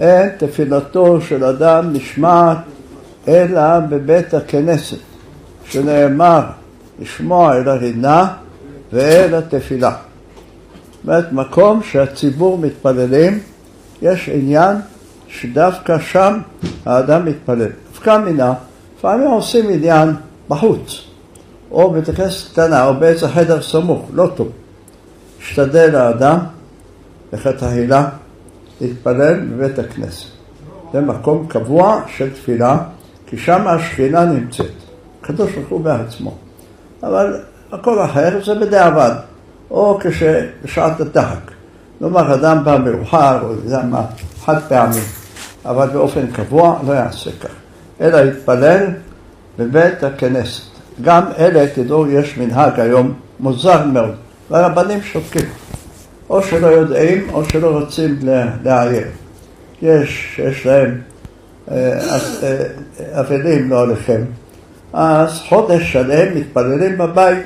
אין תפילתו של אדם נשמעת אלא בבית הכנסת, שנאמר לשמוע אל הרינה ואל התפילה. זאת אומרת, מקום שהציבור מתפללים, יש עניין שדווקא שם האדם מתפלל. דווקא מינה, לפעמים עושים עניין בחוץ, או בית הכנסת קטנה, או באיזה חדר סמוך, לא טוב. השתדל האדם, לחת ההילה, להתפלל בבית הכנסת. זה מקום קבוע של תפילה, כי שם השכינה נמצאת. הקדוש ברוך הוא בעצמו. אבל הכל אחר זה בדיעבד, או כשבשעת הדחק. כלומר, אדם בא מאוחר, או יודע מה, חד פעמים, אבל באופן קבוע לא יעשה כך. אלא יתפלל בבית הכנסת. גם אלה, תדעו, יש מנהג היום מוזר מאוד, והרבנים שותקים. או שלא יודעים, או שלא רוצים להעיר. יש להם אבלים לא עליכם. אז חודש שלם מתפללים בבית,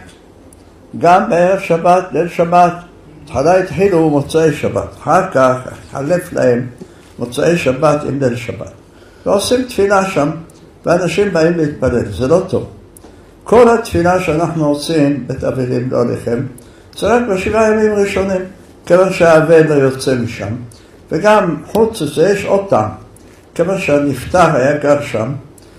גם בערב שבת, ליל שבת. התחלה התחילו מוצאי שבת, אחר כך חלף להם מוצאי שבת עם ליל שבת. ועושים תפילה שם, ואנשים באים להתפלל, זה לא טוב. כל התפילה שאנחנו עושים, בית אבלים לא עליכם, זה רק בשבעה ימים ראשונים, כיוון שהאבל לא יוצא משם. וגם חוץ לזה יש עוד טעם, כיוון שהנפטר היה גר שם,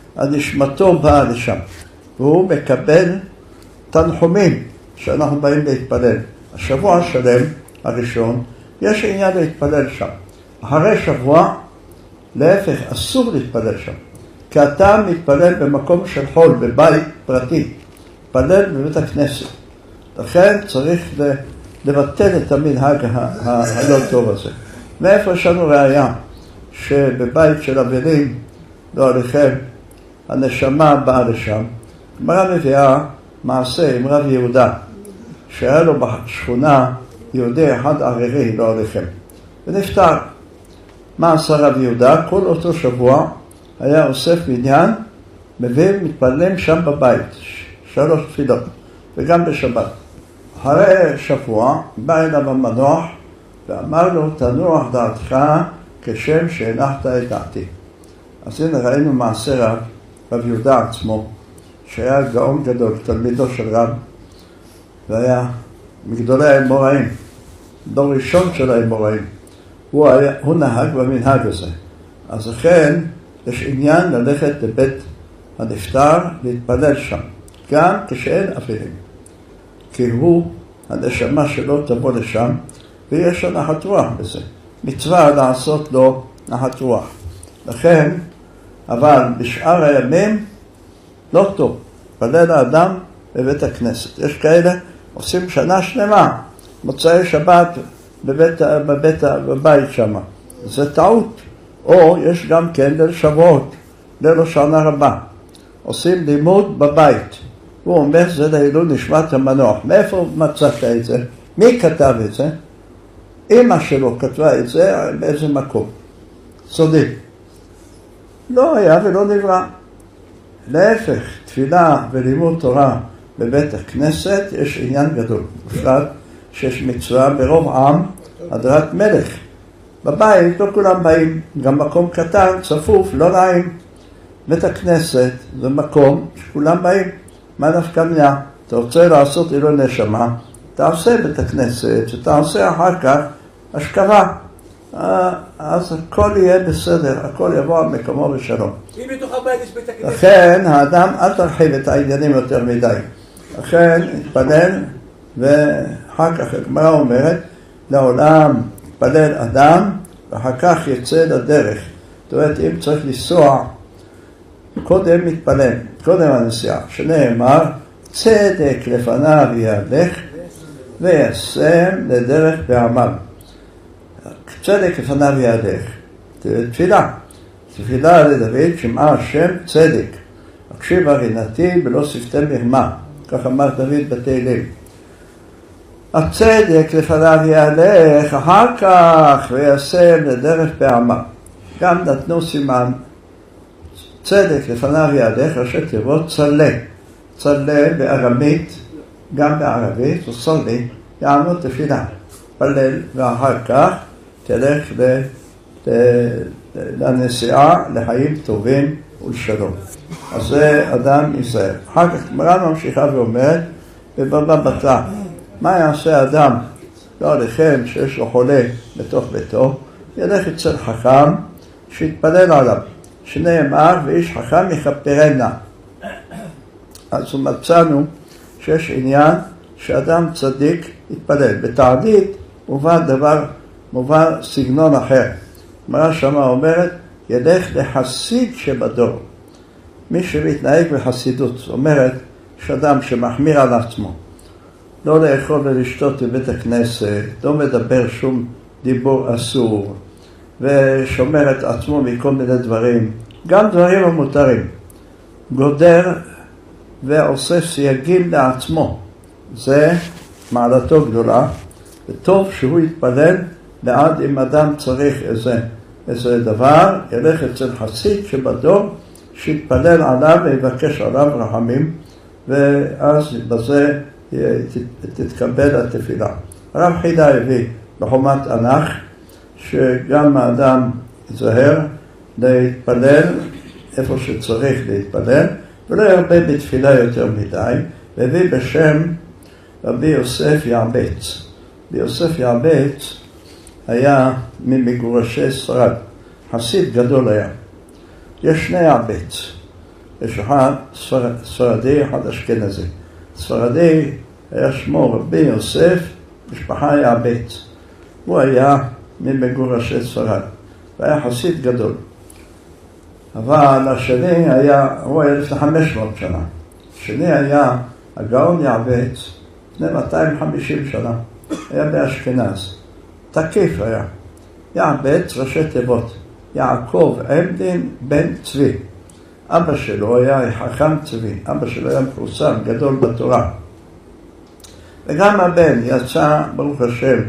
הנשמתו באה לשם, והוא מקבל תנחומים שאנחנו באים להתפלל. השבוע השלם הראשון, יש עניין להתפלל שם. אחרי שבוע, להפך, אסור להתפלל שם. כי אתה מתפלל במקום של חול, בבית פרטי, מתפלל בבית הכנסת. לכן צריך לבטל את המנהג הלא טוב הזה. מאיפה יש לנו ראיה שבבית של אבלים, לא עליכם, הנשמה באה לשם. גמרא מביאה מעשה עם רב יהודה, שהיה לו בשכונה יהודי אחד ערירי, לא עליכם, ונפטר. מה עשה רב יהודה? כל אותו שבוע היה אוסף מניין, מביא מתפללים שם בבית, 3 תפילות, וגם בשבת. אחרי שבוע בא אליו המנוח ואמר לו, תנוח דעתך כשם שהנחת את דעתי. אז הנה ראינו מעשה רב יהודה עצמו, שהיה גאון גדול, תלמידו של רב, והיה מגדולי האמוראים, דור ראשון של האמוראים. הוא נהג במנהג הזה. אז לכן יש עניין ללכת לבית הנפטר, להתפלל שם, גם כשאין אבלים. כי הוא, הנשמה שלו תבוא לשם, ויש לו נחת רוח בזה. מצווה לעשות לו נחת רוח. לכן, אבל בשאר הימים, לא טוב. פלל האדם בבית הכנסת. יש כאלה עושים שנה שלמה, מוצאי שבת בבית שם. זה טעות. או יש גם כן ליל שבועות, ליל השנה רבה. עושים לימוד בבית. הוא אומר, זה לעילוי נשמת המנוח. מאיפה מצאת את זה? מי כתב את זה? אמא שלו כתבה את זה באיזה מקום. סודי. לא היה ולא נברא. להפך, תפילה ולימוד תורה בבית הכנסת יש עניין גדול. בפרט שיש מצווה ברוב עם, הדרת מלך. בבית לא כולם באים, גם מקום קטן, צפוף, לא נעים. בית הכנסת זה מקום שכולם באים. מה נפקא מינה? אתה רוצה לעשות עילוי נשמה, תעשה בית הכנסת, שתעשה אחר כך השכבה. אז הכל יהיה בסדר, הכל יבוא על מקומו בשלום. אם בתוך הבית יש בית הכנסת. לכן האדם, אל תרחיב את העניינים יותר מדי. לכן התפלל, ואחר כך הגמרא אומרת, לעולם התפלל אדם, ואחר כך יצא לדרך. זאת אומרת, אם צריך לנסוע, קודם מתפלל, קודם הנסיעה, שנאמר, צדק לפניו יהלך, וישם לדרך בעמל. צדק לפניו יהלך, תפילה. תפילה לדוד, שמעה השם צדק. הקשיב הרינתי בלא שפתי מרמה. כך אמר דוד בתהילים. הצדק לפניו יהלך, אחר כך וישם לדרך בעמל. גם נתנו סימן. צדק לפניו יהלך, ראשי תיבות, צלה. צלה בארמית, גם בערבית, וצלי, יענו תפילה. פלל, ואחר כך תלך לנסיעה לחיים טובים ולשלום. אז זה אדם ייזהר. אחר כך גמרא ממשיכה ואומרת בבבא בתרא, מה יעשה אדם לא עליכם שיש לו חולה בתוך ביתו, ילך אצל חכם שיתפלל עליו, שנאמר ואיש חכם יכפרנה. אז מצאנו שיש עניין שאדם צדיק יתפלל. בתענית מובא סגנון אחר. גמרא שמה אומרת ילך לחסיד שבדור. מי שמתנהג בחסידות, זאת אומרת שאדם שמחמיר על עצמו, לא לאכול ולשתות בבית הכנסת, לא מדבר שום דיבור אסור, ושומר את עצמו מכל מיני דברים, גם דברים המותרים, גודר ועושה סייגים לעצמו, זה מעלתו גדולה, וטוב שהוא יתפלל בעד אם אדם צריך איזה דבר, ילך אצל חסיד שבדור, שיתפלל עליו ויבקש עליו רחמים, ואז בזה תתקבל התפילה. הרב חידא הביא בחומת ענך שגם האדם יזהר להתפלל איפה שצריך להתפלל, ולא ירבה בתפילה יותר מדי, והביא בשם רבי יוסף יעבץ. רבי יוסף יעבץ היה ממגורשי ספרד, חסיד גדול היה. יש שני יעבץ, יש אחד ספרדי, אחד אשכנזי. ספרדי היה שמו רבי יוסף, משפחה יעבץ. הוא היה ממגורשי ספרד, והיה חסיד גדול. אבל השני הוא היה לפני 500 שנה. השני היה הגאון יעבץ, לפני 250 שנה. היה באשכנז. תקיף היה. יעבץ ראשי תיבות. יעקב עמדין בן צבי. אבא שלו היה חכם צבי. אבא שלו היה מפורסם, גדול בתורה. וגם הבן יצא, ברוך השם,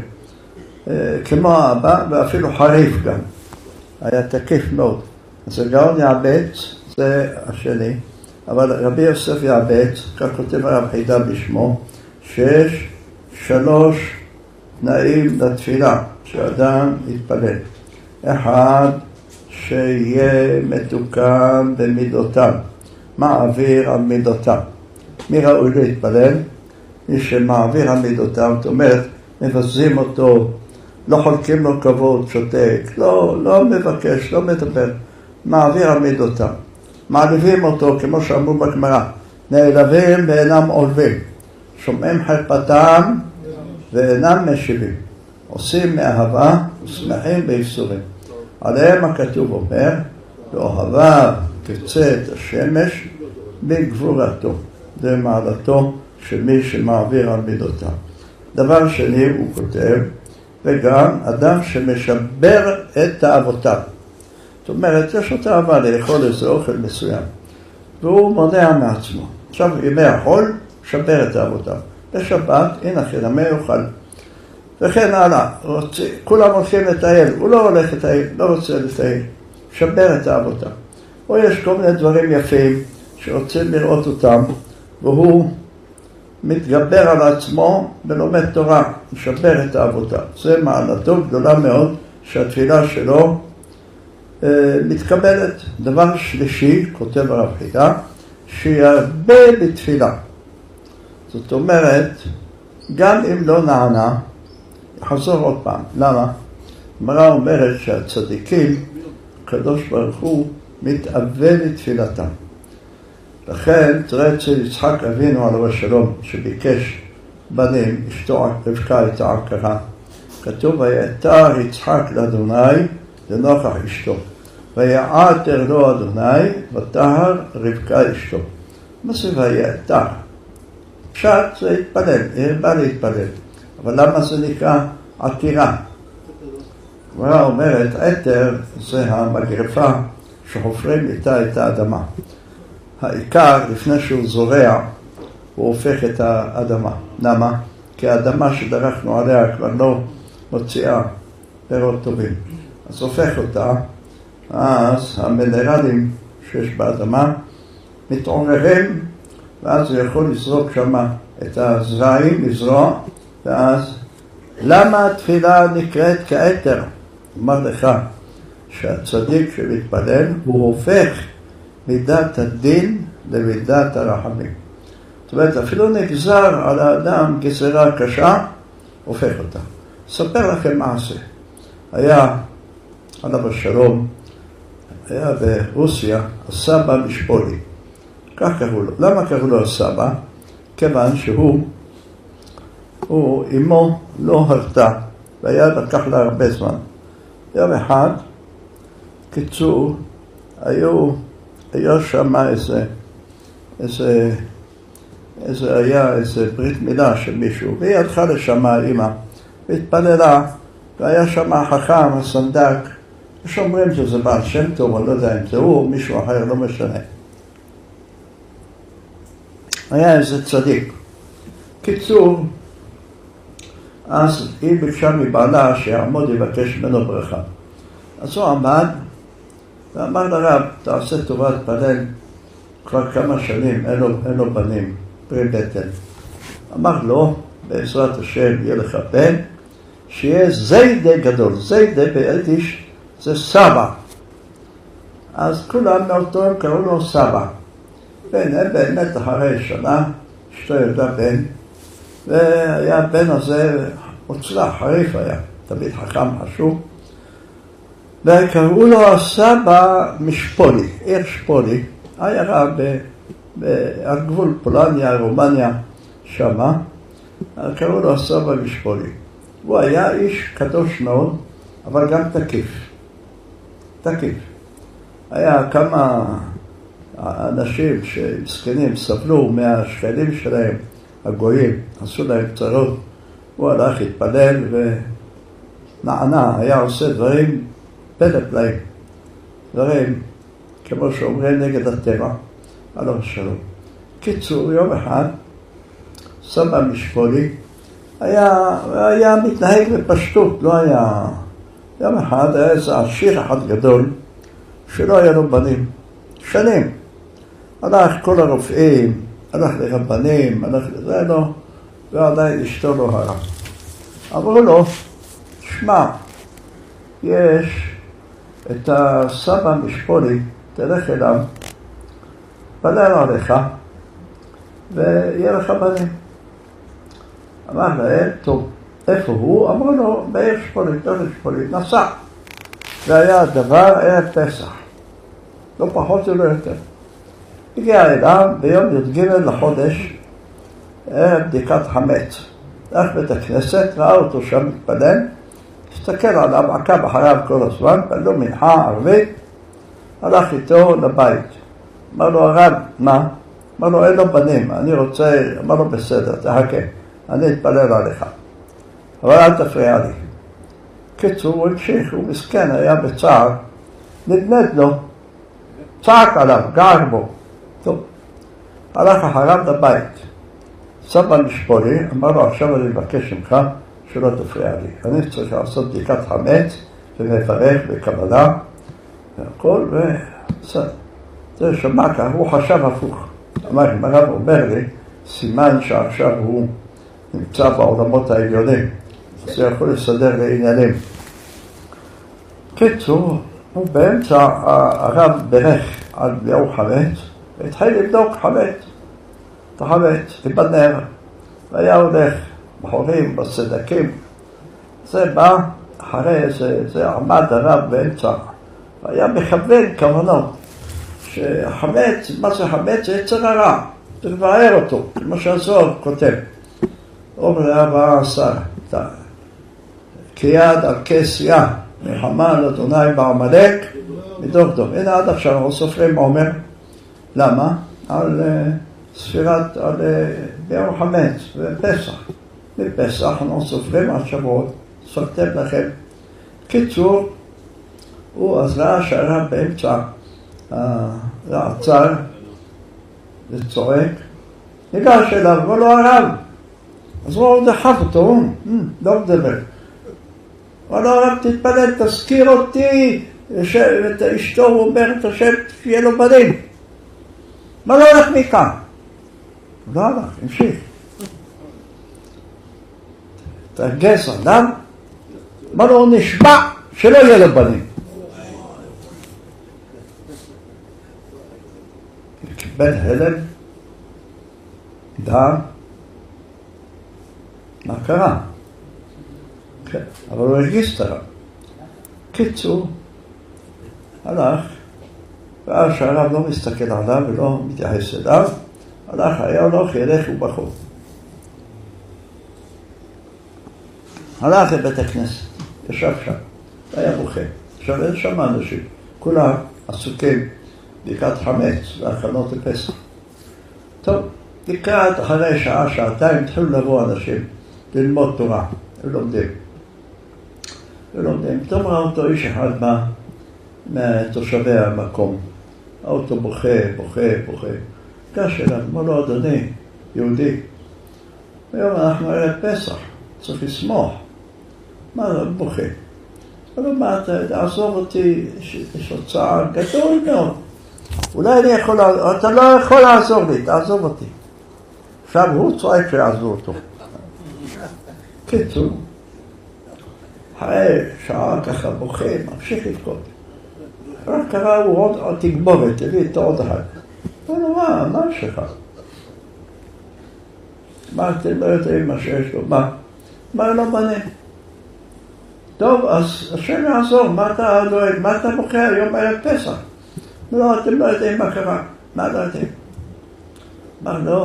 כמו האבא, ואפילו חריף גם. היה תקיף מאוד. אז הגאון יעבץ, זה השני. אבל רבי יוסף יעבץ, כך כותב הרב חידא בשמו, שיש 3 תנאים לתפילה, שאדם יתפלל. אחד, שיהיה מתוקן במידותיו, מעביר על מידותיו. מי ראוי להתפלל? מי שמעביר על מידותיו, זאת אומרת, מבזים אותו, לא חולקים לו כבוד, שותק, לא מבקש, לא מדבר, מעביר על מידותיו. מעליבים אותו, כמו שאמרו בגמרא, נעלבים ואינם עולבים, שומעים חרפתם ואינם משיבים, עושים מאהבה ושמחים בייסורים. עליהם הכתוב אומר, ואוהביו כצאת השמש בגבורתו. זה מעלתו של מי שמעביר על מידותיו. דבר שני הוא כותב, וגם אדם שמשבר את תאוותיו. זאת אומרת, יש לו תאווה לאכול איזה אוכל מסוים, והוא מונע מעצמו. עכשיו, ימי החול, שבר את תאוותיו. בשבת, הנה חינמי יאכל. וכן הלאה, כולם הולכים לטייל, הוא לא הולך לטייל, לא רוצה לטייל, שבר את תאוותיו. או יש כל מיני דברים יפים שרוצים לראות אותם, והוא מתגבר על עצמו ולומד תורה, משבר את תאוותיו. זה מעלתו גדולה מאוד שהתפילה שלו מתקבלת. דבר שלישי, כותב הרב חידא, שירבה בתפילה. זאת אומרת, גם אם לא נענה, חזור עוד פעם. למה? הגמרא אומרת שהצדיקים, הקדוש ברוך הוא, מתאווה לתפילתם. לכן, תראה אצל יצחק אבינו עליו השלום, שביקש בנים, אשתו רבקה את העקרה. כתוב, ויעתר יצחק לאדוני לנוכח אשתו. ויעתר לו אדוני ותהר רבקה אשתו. מה זה ויעתר? פשט זה להתפלל, הרבה להתפלל. אבל למה זה נקרא עתירה? הגמרא אומרת, עתר זה המגרפה שחופרים איתה את האדמה. העיקר, לפני שהוא זורע, הוא הופך את האדמה. למה? כי האדמה שדרכנו עליה כבר לא מוציאה פירות טובים. אז הופך אותה, אז המינרלים שיש באדמה מתעוררים, ואז הוא יכול לזרוק שם את הזרעים, לזרוע, ואז למה התפילה נקראת כעתר? אומר לך, שהצדיק שמתפלל הוא הופך מידת הדין למידת הרחמים. זאת אומרת, אפילו נגזר על האדם גזירה קשה, הופך אותה. אספר לכם מעשה. היה, עליו השלום, היה ברוסיה הסבא משפולי. כך קראו לו. למה קראו לו הסבא? כיוון שהוא, אמו לא הרתה, והיה לקח לה הרבה זמן. יום אחד, קיצור, היה שם איזה ברית מילה של מישהו, והיא הלכה לשם האמא, והתפללה, והיה שם החכם, הסנדק, ושאומרים שזה בעל שם טוב, אני לא יודע אם זה הוא, מישהו אחר, לא משנה. היה איזה צדיק. קיצור, אז היא ביקשה מבעלה שיעמוד יבקש ממנו ברכה. אז הוא עמד, ואמר לרב, תעשה טובה, תפלל, כבר כמה שנים, אין לו בנים, פרי בטן. אמר לו, בעזרת השם יהיה לך בן, שיהיה זיידה גדול. זיידה ביידיש זה סבא. אז כולם מאותו הם קראו לו סבא. באמת אחרי שנה, אשתו ילדה בן, והיה בן הזה מוצלח, חריף היה, תמיד חכם חשוב. וקראו לו הסבא משפולי, עיר שפולי, עיירה על גבול פולניה, רומניה, שמה, קראו לו הסבא משפולי. הוא היה איש קדוש מאוד, אבל גם תקיף. היה כמה אנשים שמסכנים סבלו מהשכנים שלהם, הגויים, עשו להם צרות. הוא הלך, התפלל ונענה, היה עושה דברים פלא-פלאים, דברים כמו שאומרים נגד הטבע, עליו השלום. קיצור, יום אחד, סבא משפולי, היה מתנהג בפשטות, לא היה... יום אחד היה איזה עשיר אחד גדול, שלא היה לו בנים, שנים. הלך כל הרופאים, הלך לרבנים, הלך לזה לו, ועדיין אשתו לא הרע. אמרו לו, שמע, יש את הסבא משפולי, תלך אליו, פלל עליך, ויהיה לך בנים. אמר להם, טוב, איפה הוא? אמרו לו, בעיר שפולי, נסע. והיה הדבר, היה פסח. לא פחות ולא יותר. הגיע אליו ביום י"ג לחודש, בדיקת חמץ. הלך בית הכנסת, ראה אותו שם מתפלל, הסתכל עליו, עקב אחריו כל הזמן, פללו מנחה ערבית, הלך איתו לבית. אמר לו, הרב, מה? אמר לו, אין לו בנים, אני רוצה, אמר לו, בסדר, תחכה, אני אתפלל עליך. אבל אל תפריע לי. קיצור, הוא המשיך, הוא מסכן, היה בצער, נדנד לו, צעק עליו, גר בו. טוב, הלך אחריו לבית. סבא משפולי, אמר לו, עכשיו אני מבקש ממך שלא תפריע לי. אני צריך לעשות בדיקת חמץ, ומברך בקבלה, והכל, זה שמע כך, הוא חשב הפוך. אמר, אם הרב אומר לי, סימן שעכשיו הוא נמצא בעולמות העליונים, אז זה יכול לסדר לעניינים. קיצור, הוא באמצע, הרב ברך על בליעו חמץ, והתחיל לבדוק חמץ, את החמץ, בנר, והיה הולך בחורים, בסדקים. זה בא אחרי זה עמד הרב באמצע, והיה מכוון כוונות, שחמץ, מה זה חמץ? זה יצר הרע, זה לבאר אותו, כמו שהזוהר כותב. אומר הרב עשה, כיד על כסייה, מלחמה על אדוני בעמלק, מדור דום. הנה עד עכשיו אנחנו סופרים עומר. למה? על ספירת, על ביום חמץ ופסח. בפסח אנחנו סופרים על שבועות, סופרתם לכם. קיצור, הוא אז ראה שהרב באמצע עצר וצועק, ניגש אליו, אבל לא הרב. אז הוא דחף אותו, לא מדבר. אבל לא הרב, תתפלל, תזכיר אותי, את אשתו, הוא אומר את השם, שיהיה לו בנים. מה לא הולך מכאן? לא הלך, המשיך. תרגז אדם, מה לא נשבע שלא יהיה לו בנים. קיבל הלם, דם, מה קרה? כן, אבל הוא הרגיש את הרב. קיצור, הלך, ואז שהרב לא מסתכל עליו ולא מתייחס אליו, הלך, היה הולך, ילך ובחור. הלך לבית הכנסת, ישב שם, היה בוכה. עכשיו אין שם אנשים, כולם עסוקים בדיקת חמץ והכנות לפסח. טוב, לקראת אחרי שעה, שעתיים, התחילו לבוא אנשים ללמוד תורה, ולומדים. פתאום ראה אותו איש אחד מתושבי המקום. האוטו בוכה. גש אליו, אמר לו, אדוני, יהודי, היום אנחנו ערב פסח, צריך לשמוח. מה בוכה? אבל מה, תעזוב אותי, יש הוצאה גדול מאוד. אולי אני יכול, אתה לא יכול לעזור לי, תעזוב אותי. עכשיו הוא צועק שיעזור אותו. קיצור, אחרי שעה ככה בוכה, ממשיך לבכות. רק קרא הוא עוד תגבורת, הביא את עוד אחד. אמר לו, מה שלך? מה אתם לא יודעים מה שיש לו? מה? אמר לו, בנה. טוב, אז השם יעזור, מה אתה דואג? מה אתה בוכה היום בערב פסח? לא, אתם לא יודעים מה קרה. מה לא יודעים? אמר לו,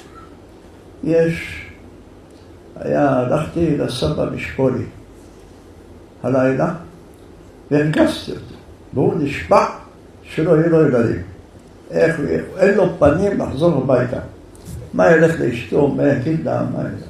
הלכתי לסבא משפולי הלילה, והרגשתי אותו. והוא נשבע שלא יהיו לו ילדים. אין לו פנים לחזור הביתה. מה ילך לאשתו, מה יגיד לה, מה ילך?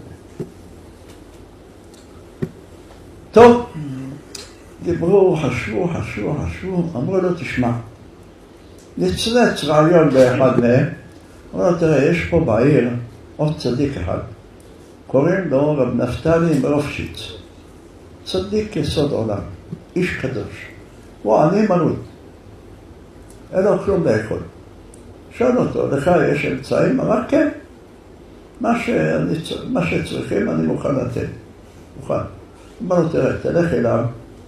טוב, דיברו, חשבו, אמרו לו, תשמע, נצלץ רעיון באחד מהם, אמרו לו, תראה, יש פה בעיר עוד צדיק אחד, קוראים לו רב נפתלי מרופשיץ, צדיק יסוד עולם, איש קדוש, הוא עני מרוד, אין לו כלום לאכול. שאל אותו, לך יש אמצעים? אמר, כן, מה שצריכים אני מוכן לתת, מוכן. אמר לו, תראה, תלך אליו,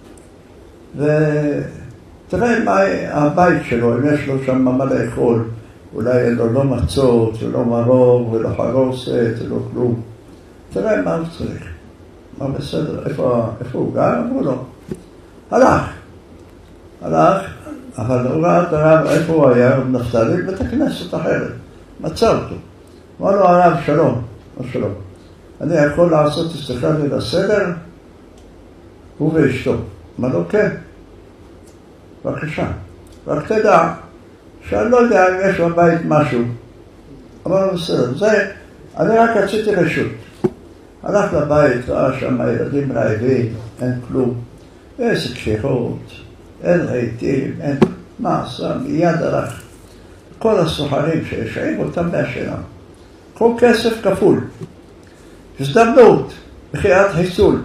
ותראה מה הבית שלו, אם יש לו שם מה לאכול, אולי אין לו לא מצות, ולא מרור, ולא חרוסת, ולא כלום. תראה מה הוא צריך. אמר, בסדר, איפה הוא גר? אמרו לו. הלך, אבל הוא ראה את הרב, איפה הוא היה, רב נפתלי, בית הכנסת אחרת. מצא אותו. אמר לו, הרב, שלום, אני יכול לעשות אצלך ליל הסדר? הוא ואשתו. אמר לו, כן. בבקשה. רק תדע שאני לא יודע אם יש בבית משהו. אמר לו, בסדר. אני רק רציתי רשות. הלך לבית, ראה שם הילדים רעבים, אין כלום. איזה קשיחות, אין רהיטים, אין מעשה, מיד הלך. כל הסוחרים שהשאיר אותם מהשאלה. כל כסף כפול. הזדמנות, בחיית חיסול.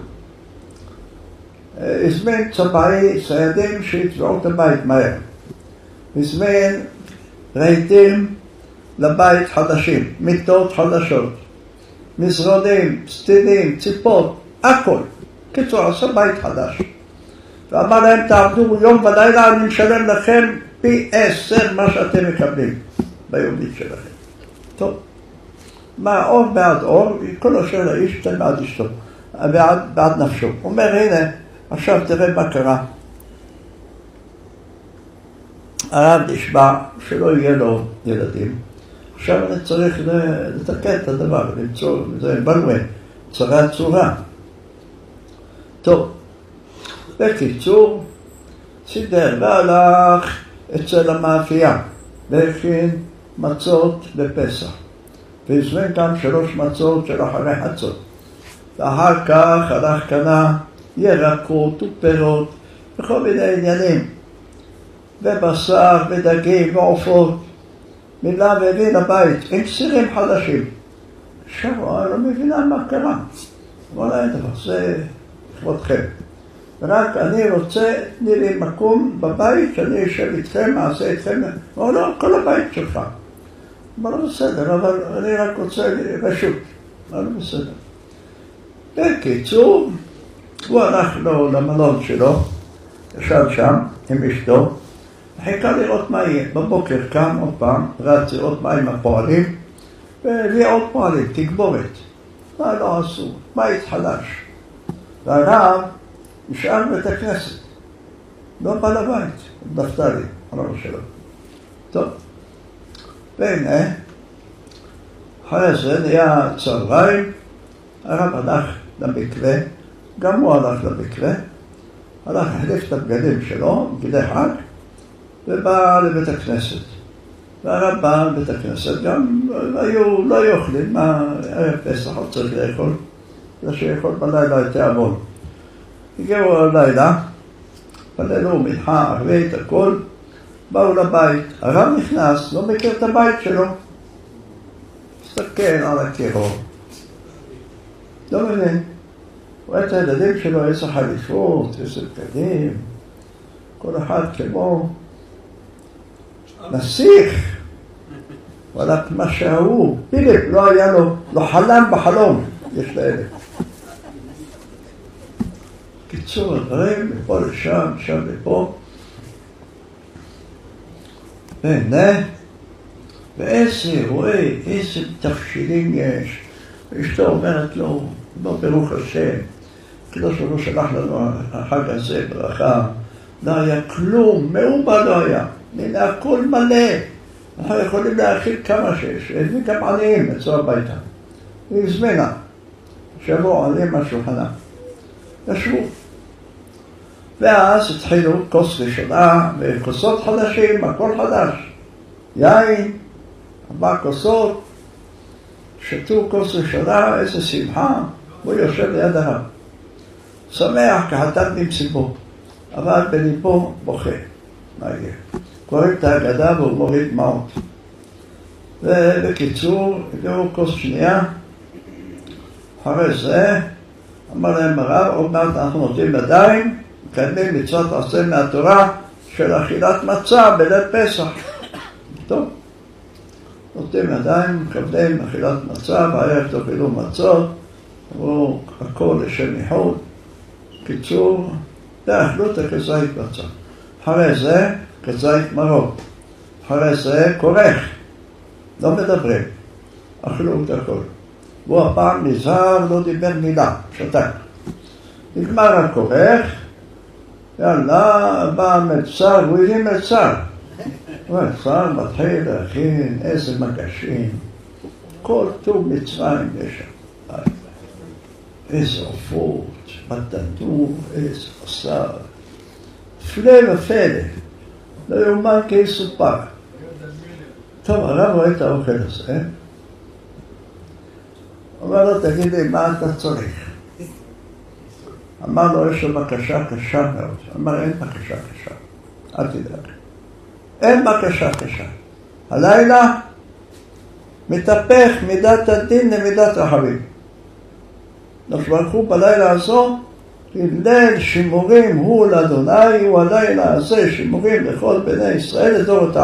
הזמין צבעי ציידים שיצבעו את הבית מהר. הזמין רהיטים לבית חדשים, מיטות חדשות, מזרונים, סטינים, ציפות, הכל. קיצור, עשה בית חדש. ואמר להם, תעבדו יום ולילה, אני משלם לכם פי 10 מה שאתם מקבלים ביומית שלכם. טוב. מה, אור בעד אור, כל אשר לאיש תן בעד אשתו, בעד נפשו. הוא אומר, הנה, עכשיו תראה מה קרה. הרב נשבע שלא יהיה לו ילדים. עכשיו אני צריך לתקן את הדבר, למצוא, זה בלווה, צרה צורה. טוב, בקיצור, סידר והלך אצל המאפייה, והכין מצות לפסח. והזמין גם 3 מצות של אחרי חצות. ואחר כך הלך קנה ירקות ופירות וכל מיני עניינים. ובשר ודגים ועופות. מילה והביא לבית עם סירים חדשים. עכשיו הוא לא מבינה מה קרה. אמר להם, זה לכבודכם. רק אני רוצה, תני לי מקום בבית שאני אשב איתכם, אעשה איתכם. אמר לו, כל הבית שלך. אמר לו, בסדר, אבל אני רק רוצה רשות. אמר לו, בסדר. בקיצור, הוא הלך לו למלון שלו, ישב שם עם אשתו, חיכה לראות מה יהיה. בבוקר קם עוד פעם, רץ לראות מה עם הפועלים, והביא עוד פועלים, תגבורת. מה לא עשו? בית חדש. והרב נשאר בבית הכנסת. לא בא לבית, נפתלי, הרב שלו. טוב. והנה, אחרי זה נהיה צהריים, הרב הלך למקווה, גם הוא הלך למקווה, הלך להחליף את הבגדים שלו, בגדי חג, ובא לבית הכנסת. והרב בא לבית הכנסת, גם היו לא יאכלים, ערב פסח עוד צריך לאכול, זה שיכול בלילה יותר עבוד. הגיעו הלילה, פללו מנחה, ערבית, הכל, באו לבית. הרב נכנס, לא מכיר את הבית שלו. מסתכל על הקירות. לא מבין. הוא רואה את הילדים שלו, איזה חליפות, איזה בגדים. כל אחד כמו נסיך. וואלה, מה שההוא, פיליפ, לא היה לו, לא חלם בחלום. יש לאלה. קיצור הדברים, מפה לשם, שם לפה. והנה, ואיזה רואה, איזה תפשילים יש. ואשתו אומרת לו, לא ברוך השם, כאילו שלא שלח לנו החג הזה ברכה, לא היה כלום, מאומה לא היה. הנה הכל מלא. אנחנו יכולים להאכיל כמה שיש. הביא גם עניים אצלו הביתה. היא הזמינה. שבו עניים מהשולחנה. ישבו. ואז התחילו כוס ראשונה וכוסות חדשים, הכל חדש. יין, 4 כוסות, שתו כוס ראשונה, איזה שמחה, הוא יושב ליד הרב. שמח כחתן במסיבו, אבל בליבו בוכה. מה יהיה? קוראים את ההגדה והוא מוריד דמעות. ובקיצור, הגיעו כוס שנייה, אחרי זה, אמר להם הרב, עוד מעט אנחנו נותנים ידיים, מקיימים מצוות עשה מהתורה של אכילת מצה בליל פסח. טוב, נותנים ידיים, מקבלים אכילת מצה, בערב תאכלו מצות, אמרו הכל לשם ייחוד. קיצור, תאכלו את הכזית מצה. אחרי זה, כזית מרוק. אחרי זה, כורך. לא מדברים. אכלו את הכל. והוא הפעם נזהר, לא דיבר מילה, שתק. נגמר הכורך, יאללה, בא מצר, הוא הביא מצר. מצר מתחיל להכין איזה מגשים. כל טוב מצרים יש שם. איזה עופות, בתנור, איזה בשר. פלא ופלא. לא יאומן כיסופר. טוב, הרב רואה את האוכל הזה. אמר לו, תגיד לי, מה אתה צריך? אמר לו, יש לו בקשה קשה מאוד. אמר, אין בקשה קשה. אל תדאג. אין בקשה קשה. הלילה מתהפך מידת הדין למידת רחמים. נשברכו בלילה הזו, ליל שימורים הוא לאדוני, הוא הלילה הזה שימורים לכל בני ישראל לדורותם.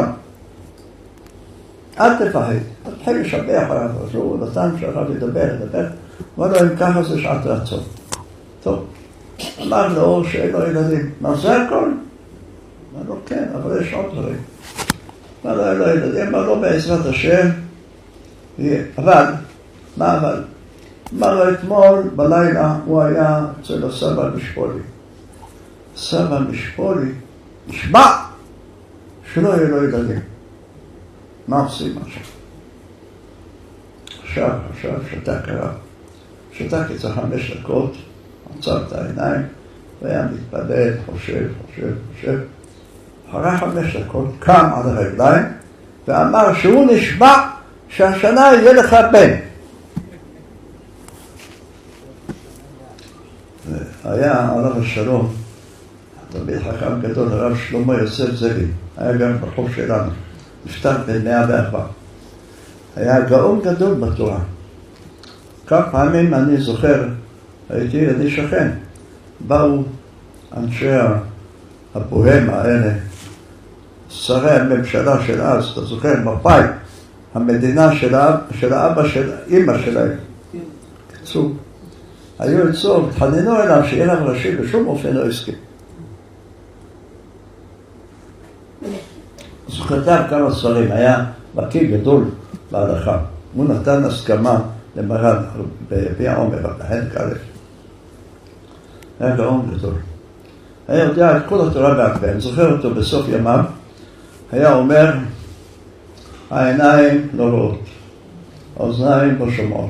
אל תפחד, תתחיל לשבח עליו, אז הוא נתן שהרב ידבר. אמר לו, אם ככה זה שעת רצון. טוב, אמר לו שאין לו ילדים. מה זה הכל? אמר לו, כן, אבל יש עוד דברים. אמר לו, אין לו ילדים, אמר לו, בעזרת השם, אבל, מה אבל? אמר לו, אתמול בלילה הוא היה אצל הסבא משפולי. סבא משפולי נשבע שלא יהיה לו ילדים. מה עושים עכשיו? עכשיו שתק הרב. שתק את 5 דקות, עצר את העיניים, והיה מתפלל, חושב. אחרי 5 דקות קם על הרגליים, ואמר שהוא נשבע שהשנה יהיה לך בן. היה עליו השלום, תלמיד חכם גדול, הרב שלמה יוסף זבי, היה גם ברחוב שלנו, נפטר בן 104. היה גאון גדול בתורה. כמה פעמים אני זוכר, אני שכן, באו אנשי הבוהם האלה, שרי הממשלה של אז, אתה זוכר, מפא"י, המדינה של האבא של אמא שלהם. קצור. היו אצלו, התחננו אליו שיהיה להם ראשי, בשום אופן לא הסכים. הוא כתב כמה ספרים, היה בקיא גדול בהלכה. הוא נתן הסכמה למרן בביאה עומר, בחלק א'. היה גאון גדול. היה יודע את כל התורה בעל פה. אני זוכר אותו בסוף ימיו, היה אומר, העיניים לא רואות, האוזניים לא שומעות,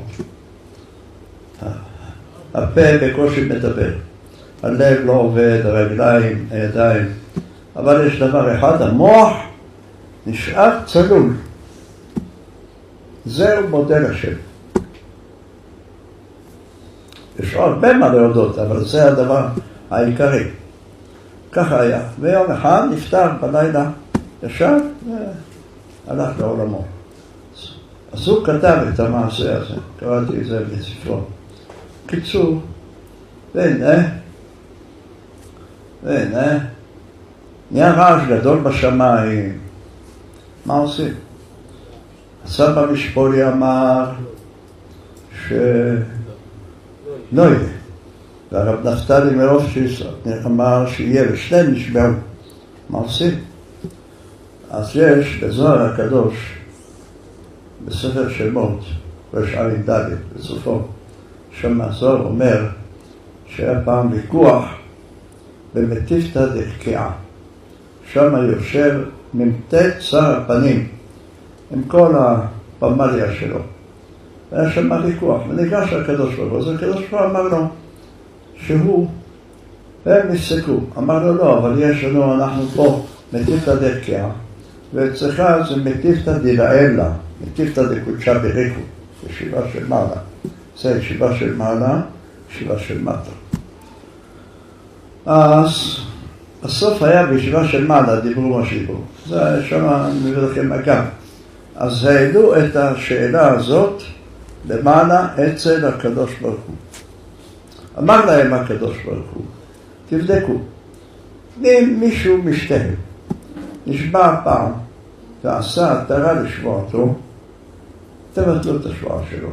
הפה בקושי מדבר, הלב לא עובד, הרגליים, הידיים, אבל יש דבר אחד, המוח נשאר צלול. זהו מודל השם. יש הרבה מה להודות, אבל זה הדבר העיקרי. ככה היה. ויום אחד נפטר בלילה, ישב והלך לעולמו. אז הוא כתב את המעשה הזה, קראתי את זה בספרו. קיצור, והנה, נהיה רעש גדול בשמיים. מה עושים? הסבא משפולי אמר לא יהיה. והרב נפתלי מרוב אמר שיהיה, ושניהם נשמעו. מה עושים? אז יש בזוהר הקדוש, בספר שמות, ראש עין ד' בסופו, שם הזוהר אומר שהיה פעם ויכוח במטיפתא דקקיעה. שם יושב ממתת שר הפנים עם כל הפמליה שלו. היה שם ויכוח, וניגש הקדוש ברוך הוא. אז הקדוש ברוך הוא אמר לו שהוא, והם נפסקו. אמר לו לא, אבל יש לנו, אנחנו פה מטיפתא דקקיעה, ואצלך זה מטיפתא דלעילא, מטיפתא דקודשא בריחו, ישיבה של מעלה. זה ישיבה של מעלה, ישיבה של מטה. אז בסוף היה בישיבה של מעלה, דיברו מה שדיברו. זה שם אני מביא לכם אגב. אז העלו את השאלה הזאת למעלה אצל הקדוש ברוך הוא. אמר להם הקדוש ברוך הוא, תבדקו, אם מישהו משתהל, נשבע פעם ועשה התרה לשבועתו, תבטלו את השבועה שלו.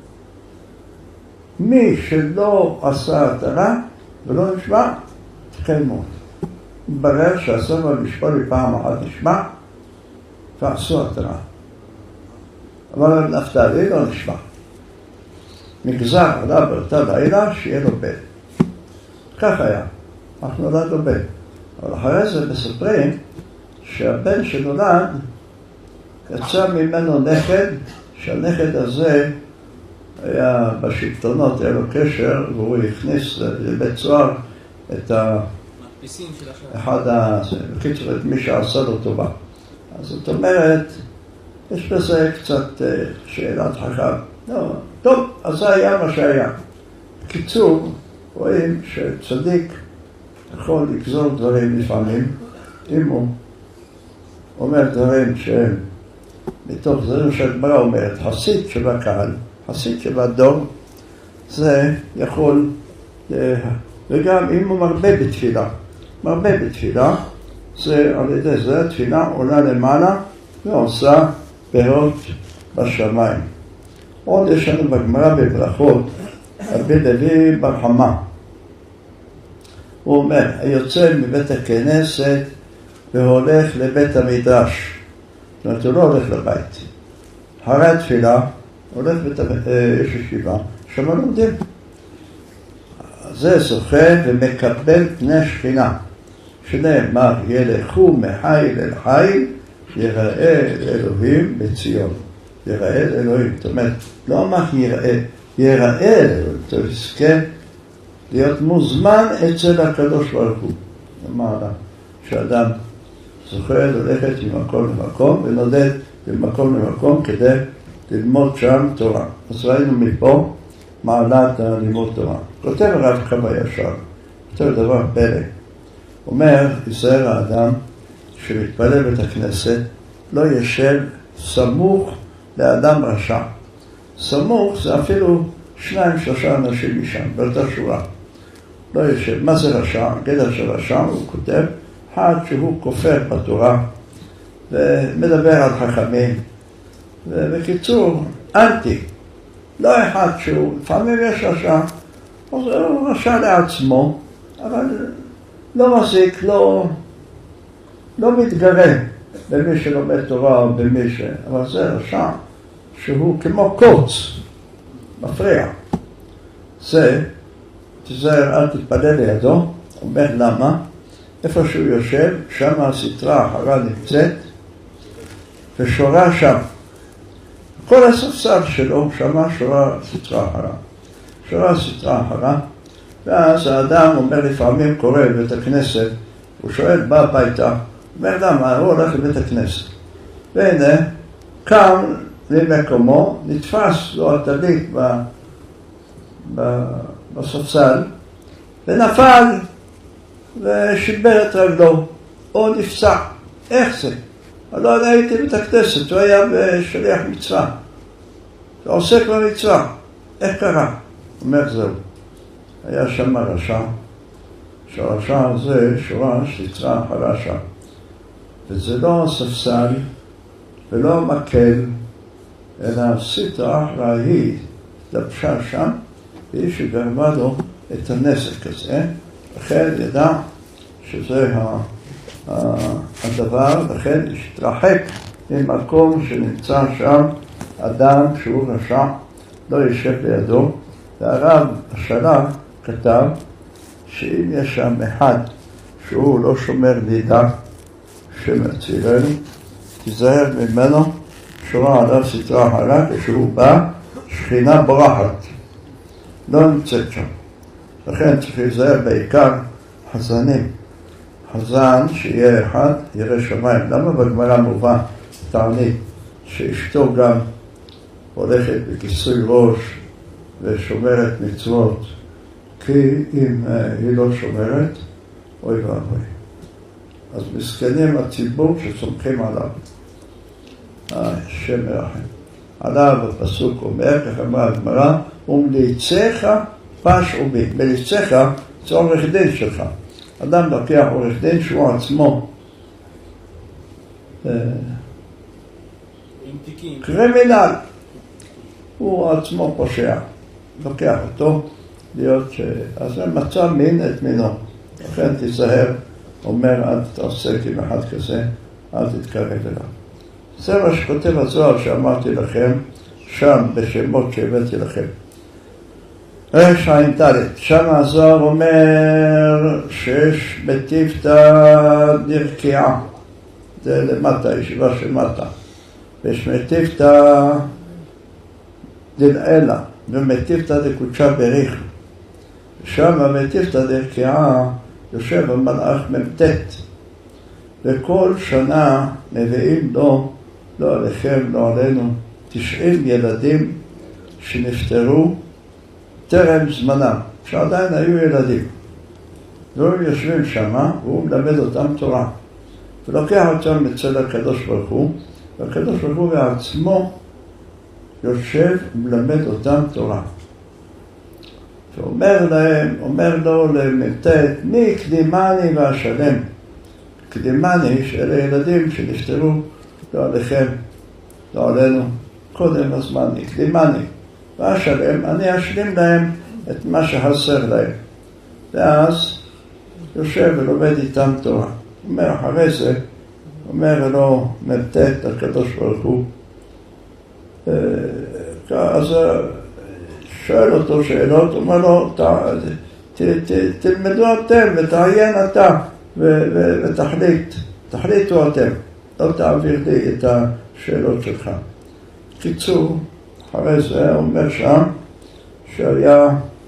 מי שלא עשה התרה ולא נשבע, תקיימו. ברר שהסבא משפולי פעם אחת נשבע ועשו התרה. אבל נפתלי לא נשבע. נגזר עליו באותה לילה שיהיה לו בן. כך היה. אך נולד לו בן. אבל אחרי זה מספרים שהבן שנולד יצא ממנו נכד, שהנכד הזה היה בשלטונות, היה לו קשר, והוא הכניס לבית סוהר את בקיצור, את מי שעשה לו טובה. אז זאת אומרת, יש בזה קצת שאלת חכם. לא, טוב, אז זה היה מה שהיה. בקיצור, רואים שצדיק יכול לגזור דברים לפעמים, אם הוא אומר דברים שהם מתוך זה שהגמרא אומרת, חסיד שבקהל, חסיד שבדור, זה יכול, וגם אם הוא מרבה בתפילה, זה על ידי זה התפילה עולה למעלה ועושה פירות בשמיים. עוד יש לנו בגמרא בברכות, רבי לוי בר חמא. הוא אומר, היוצא מבית הכנסת והולך לבית המדרש. זאת אומרת, הוא לא הולך לבית. אחרי התפילה, הולך יש ישיבה, שם לומדים. זה זוכה ומקבל פני שכינה. שנאמר, ילכו מחיל אל חיל, יראה אלוהים בציון. יראה אלוהים. זאת אומרת, לא אמר יראה אלוהים. תזכה להיות מוזמן אצל הקדוש ברוך הוא. למעלה, שאדם זוכה ללכת ממקום למקום, ונודד ממקום למקום כדי ללמוד שם תורה. אז ראינו מפה מעלת הלימוד תורה. כותב הרב כמה ישר, כותב דבר פלא. אומר, ישראל האדם שמתפלל בית הכנסת לא ישב סמוך לאדם רשע. סמוך זה אפילו 2-3 אנשים משם, באותה שורה. לא ישב. מה זה רשע? גדר של רשע, הוא כותב, אחד שהוא כופר בתורה ומדבר על חכמים. ובקיצור, אנטי. לא אחד שהוא, לפעמים יש רשע, הוא רשע לעצמו, אבל לא מזיק, לא מתגרה במי שלומד תורה או במי ש... אבל זה רשע שהוא כמו קוץ, מפריע. זה, תזהר, אל תתפלל לידו, אומר למה? איפה שהוא יושב, שם הסתרה החרה נמצאת, ושורה שם. כל הספסל שלו, שמה שורה סתרה החרה. שורה סתרה החרה, ואז האדם אומר לפעמים קורא לבית הכנסת, הוא שואל, בא הביתה, אומר למה? הוא הולך לבית הכנסת. והנה, קם למקומו, נתפס לו הטלית בספסל, ונפל ושיבר את רגלו, או נפצע. איך זה? לא, אני הייתי בבית הכנסת, הוא היה בשליח מצווה. הוא עוסק במצווה. איך קרה? אומר זהו. היה שם רשע. שהרשע הזה שורה סתרה חרשה. וזה לא ספסל ולא מקל, אלא סתרה ראהית דבשה שם, והיא שגרמה לו את הנזק הזה. לכן ידע שזה הדבר, לכן ישתרחק ממקום שנמצא שם אדם שהוא רשע, לא ישב לידו. והרב השלח כתב שאם יש שם אחד שהוא לא שומר נידה שמצילנו, תיזהר ממנו, שורה עליו סתרה חרה, כשהוא בא, שכינה בורחת, לא נמצאת שם. לכן צריך להיזהר בעיקר חזנים. חזן שיהיה אחד, ירא שמיים. למה בגמרא מובא תענית שאשתו גם הולכת בכיסוי ראש ושומרת מצוות, כי אם היא לא שומרת, אוי ואבוי. אז מסכנים הציבור שסומכים עליו. השם מרחם. עליו הפסוק אומר, כך אמרה הגמרא, ומליציך פשעו בי. מליציך זה עורך דין שלך. אדם לוקח עורך דין שהוא עצמו קרימינל. הוא עצמו פושע. לוקח אותו להיות אז זה מצא מין את מינו. לכן תיזהר, אומר, אל תתעסק עם אחד כזה, אל תתקרב אליו. זה מה שכותב הזוהר שאמרתי לכם, שם בשמות שהבאתי לכם. שעין תלת, שם הזוהר אומר שיש בטיפתא דרקיעה, זה למטה, ישיבה של מטה. ויש מטיפתא דלעילה, ומטיפתא דקודשה בריך. שם מטיפתא דרקיעה יושב המלאך ממתת, וכל שנה מביאים לו, לא עליכם, לא עלינו, 90 ילדים שנפטרו טרם זמנם, שעדיין היו ילדים. והם יושבים שם, והוא מלמד אותם תורה. ולוקח אותם אצל הקדוש ברוך הוא, והקדוש ברוך הוא בעצמו יושב ומלמד אותם תורה. ואומר להם, אומר לו למתת, מי קדימני ואשלם? קדימני שאלה ילדים שנפטרו, לא עליכם, לא עלינו, קודם הזמן, קדימני. ואשלם, אני אשלים להם את מה שחסר להם. ואז יושב ולומד איתם תורה. אומר אחרי זה, אומר לו מתת הקדוש ברוך הוא, אז שואל אותו שאלות, אומר לו, תלמדו אתם ותעיין אתה תחליטו אתם, לא תעביר לי את השאלות שלך. קיצור, אחרי זה אומר שם שהיה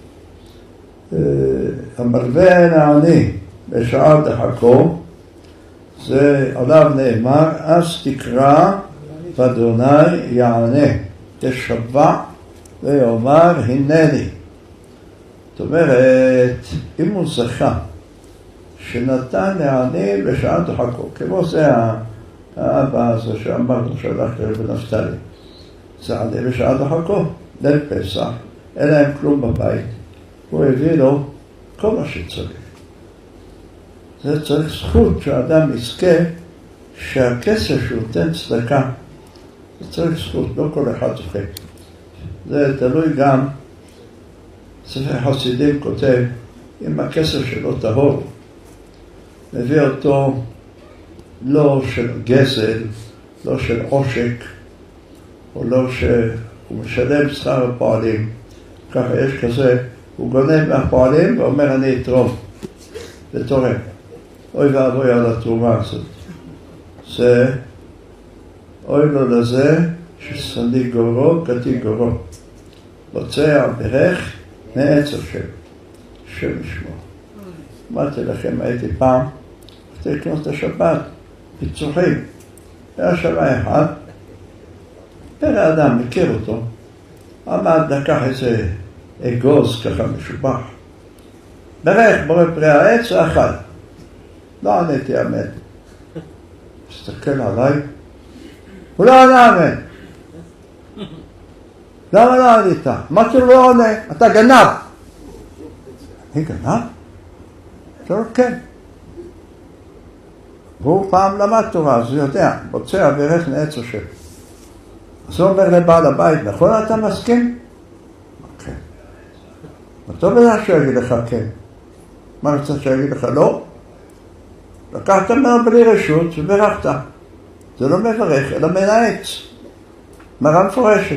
המלווה העני בשעה דחקו, זה עליו נאמר, אז תקרא ואדוני יענה, תשבע ויאמר הנני. זאת אומרת, אם הוא זכה שנתן לעני בשעה דחקו, כמו זה האבא הזה שאמרנו שהלך בנפתלי, זה עני בשעה דחקו, ליל פסח, אין להם כלום בבית, הוא הביא לו כל מה שצריך. זה צריך זכות שהאדם יזכה שהכסף שהוא נותן צדקה, זה צריך זכות, לא כל אחד זוכה. זה תלוי גם, ספר חסידים כותב, אם הכסף שלו טהור, מביא אותו לא של גזל, לא של עושק, או לא שהוא משלם שכר הפועלים. ככה יש כזה, הוא גונב מהפועלים ואומר אני אתרום, זה תורם. אוי ואבוי על התרומה הזאת. זה, אוי לו לזה ששניא גורו כתי גורו. בוצע ברך נעצר שם ישמור. אמרתי לכם, הייתי פעם, הייתי לקנות את השבת, פיצוחים. היה שמה אחד, פרא אדם, מכיר אותו, עמד לקח איזה אגוז ככה משובח. ברך בורא פרי העץ ואכל. לא עניתי אמן. מסתכל עליי, הוא לא ענה אמן. למה לא ענית? אמרתי לו לא עונה, אתה גנב. אני גנב? אתה אומר כן. והוא פעם למד תורה, אז הוא יודע, בוצע ברך נעצר שם. אז הוא אומר לבעל הבית, נכון אתה מסכים? כן. אתה בטח שיגיד לך כן. מה רצית שיגיד לך לא? לקחת ממנו בלי רשות וברכת. זה לא מברך, אלא מנעץ. מראה מפורשת.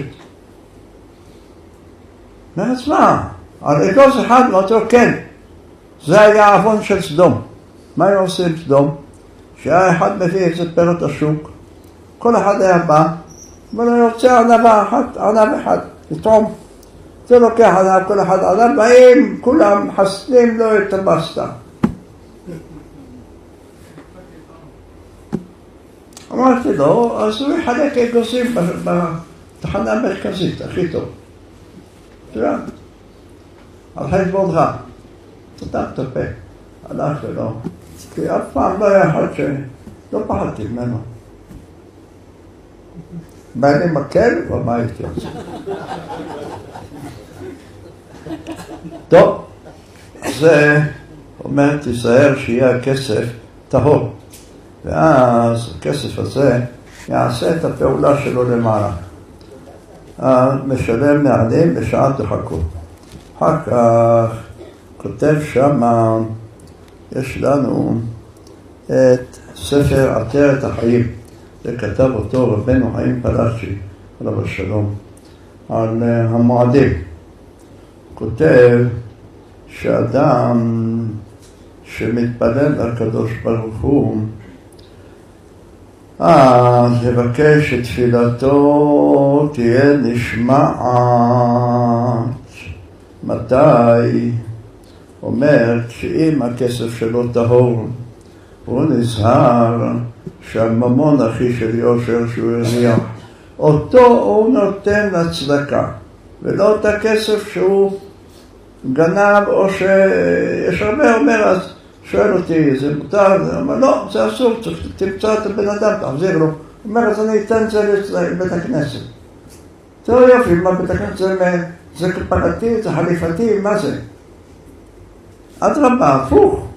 מרץ מה? על אגוז אחד מאותו כן. זה היה העוון של סדום. מה הם עושים סדום? שהיה אחד מביא איזה פירות השוק, כל אחד היה בא, ולא יוצא ענב אחד, לתרום. זה לוקח ענב, כל אחד ענב, באים, כולם חסנים לו את הבסטה. אמרתי לו, אז הוא יחלק אגוזים בתחנה המרכזית, הכי טוב. תראה, על חשבונך, תתם את הפה, הלך ולא. כי אף פעם לא היה אחד שלא פחדתי ממנו. בא לי מקל, ומה הייתי עושה? טוב, זה אומר, תיזהר שיהיה הכסף טהור. ואז הכסף הזה יעשה את הפעולה שלו למעלה. משלם נעלים בשעה תחכו. אחר כך כותב שמה, יש לנו את ספר עטרת החיים. זה כתב אותו רבנו חיים פלאצ'י, עליו השלום, על המועדים. כותב שאדם שמתפלל לקדוש ברוך הוא, לבקש שתפילתו תהיה נשמעת. מתי? אומר שאם הכסף שלו טהור, הוא נזהר שהממון הכי של יושר שהוא הרוויח, אותו הוא נותן לצדקה, ולא את הכסף שהוא גנב או שיש הרבה אומר, אז שואל אותי, זה מותר? אני אומר, לא, זה אסור, תמצא את הבן אדם, תחזיר לו. הוא אומר, אז אני אתן את זה לבית הכנסת. זה לא יופי, מה בית הכנסת זה כפרתי, זה חליפתי, מה זה? אדרבה, הפוך.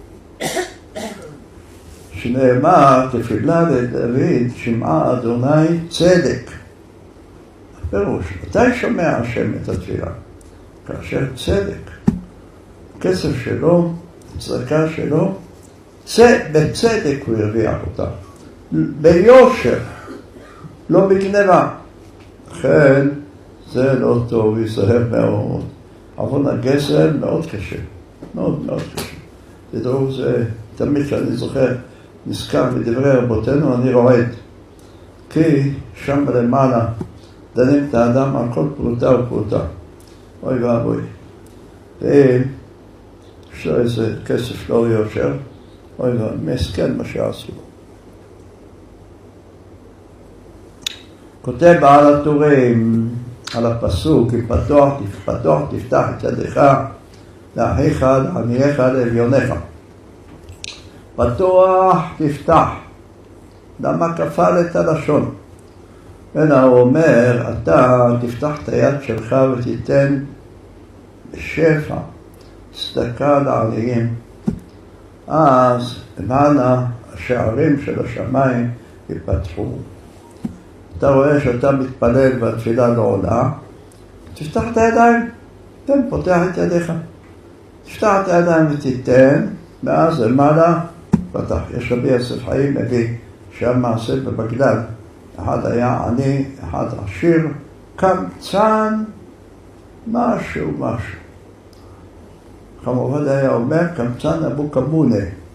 שנאמר, תפילה לדוד, שמעה אדוני צדק. הפירוש, מתי שומע השם את התפילה? כאשר צדק. כסף שלו, צדקה שלו, בצדק הוא הרוויח אותה. ביושר, לא בגנבה. לכן, זה לא טוב, ייזהר מאוד. עוון הגזל מאוד קשה. מאוד מאוד קשה. תדעו, זה תמיד שאני זוכר, נזכר בדברי רבותינו, אני רועד. כי שם למעלה דנים את האדם על כל פרוטה ופרוטה. אוי ואבוי. ואם יש לו איזה כסף לא יושר, אוי ואבוי, מסכן מה שעשו לו. כותב בעל הטורים על הפסוק, אם פתוח תפתח את ידך לאחיך, לעניך, לאביונך. פתוח תפתח. למה כפל את הלשון? אלא הוא אומר, אתה תפתח את היד שלך ותיתן בשפע צדקה לעניים. אז למעלה השערים של השמיים ייפתחו. אתה רואה שאתה מתפלל והתפילה לא עולה, תפתח את הידיים, תן, פותח את ידיך. תפתח את הידיים ותיתן, ואז למעלה פתח. יש רבי יוסף חיים מביא שהיה מעשה בבגדד, אחד היה עני, אחד עשיר, קמצן, משהו. כמובן היה אומר, קמצן אבו כמונה.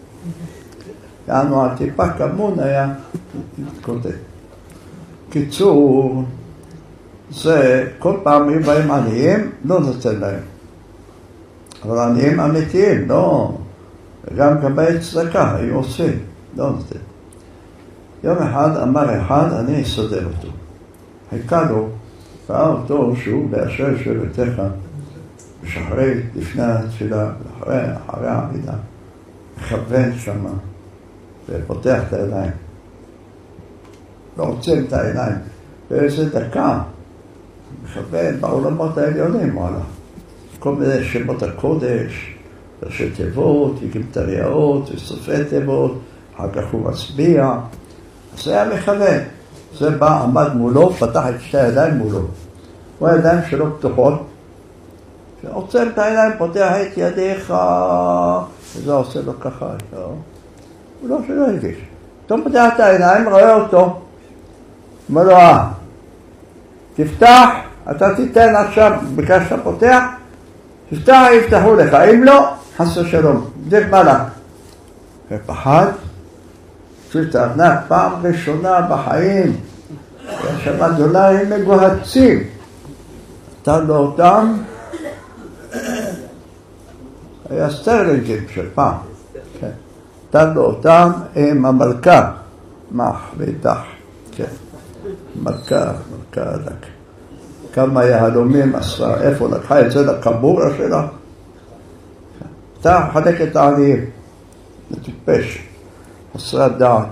יענו, הטיפה כמון היה כותב. קיצור, זה כל פעם אם באים עניים, לא נותן להם. אבל עניים אמיתיים, לא. גם גבי צדקה, היו עושים, לא נותן. יום אחד אמר אחד, אני אסדר אותו. חיכה לו, ראה אותו שהוא באשר שבתך, משחרר לפני התפילה, אחרי העמידה, מכוון שמה, ופותח את העיניים. לא עוצם את העיניים. באיזה דקה, מכוון בעולמות העליונים, וואלה. כל מיני שמות הקודש, ראשי תיבות, גימטריות, וסופי תיבות, אחר כך הוא מצביע. אז זה היה מכוון. זה בא, עמד מולו, פתח את שתי הידיים מולו. הוא הידיים שלו פתוחות. עוצם את העיניים, פותח את ידיך, וזה עושה לו ככה. הוא לא שלא הרגיש. פתאום פותח את העיניים, רואה אותו. אומר לו, תפתח, אתה תיתן עכשיו, ביקשת פותח, תפתח, יפתחו לך. אם לא, חס ושלום, דרך מלאק. ופחד, פשוט הארנק פעם ראשונה בחיים, והשמה דולרים מגוהצים. נתן לו אותם, היה סטרלינגים של פעם. נתן לו אותם עם המלכה, ואיתך, כן. מלכה דק. כמה יהלומים עשרה, איפה לקחה את זה לקבורה שלה? אתה חלק את העניים, לטיפש, חסרת דעת.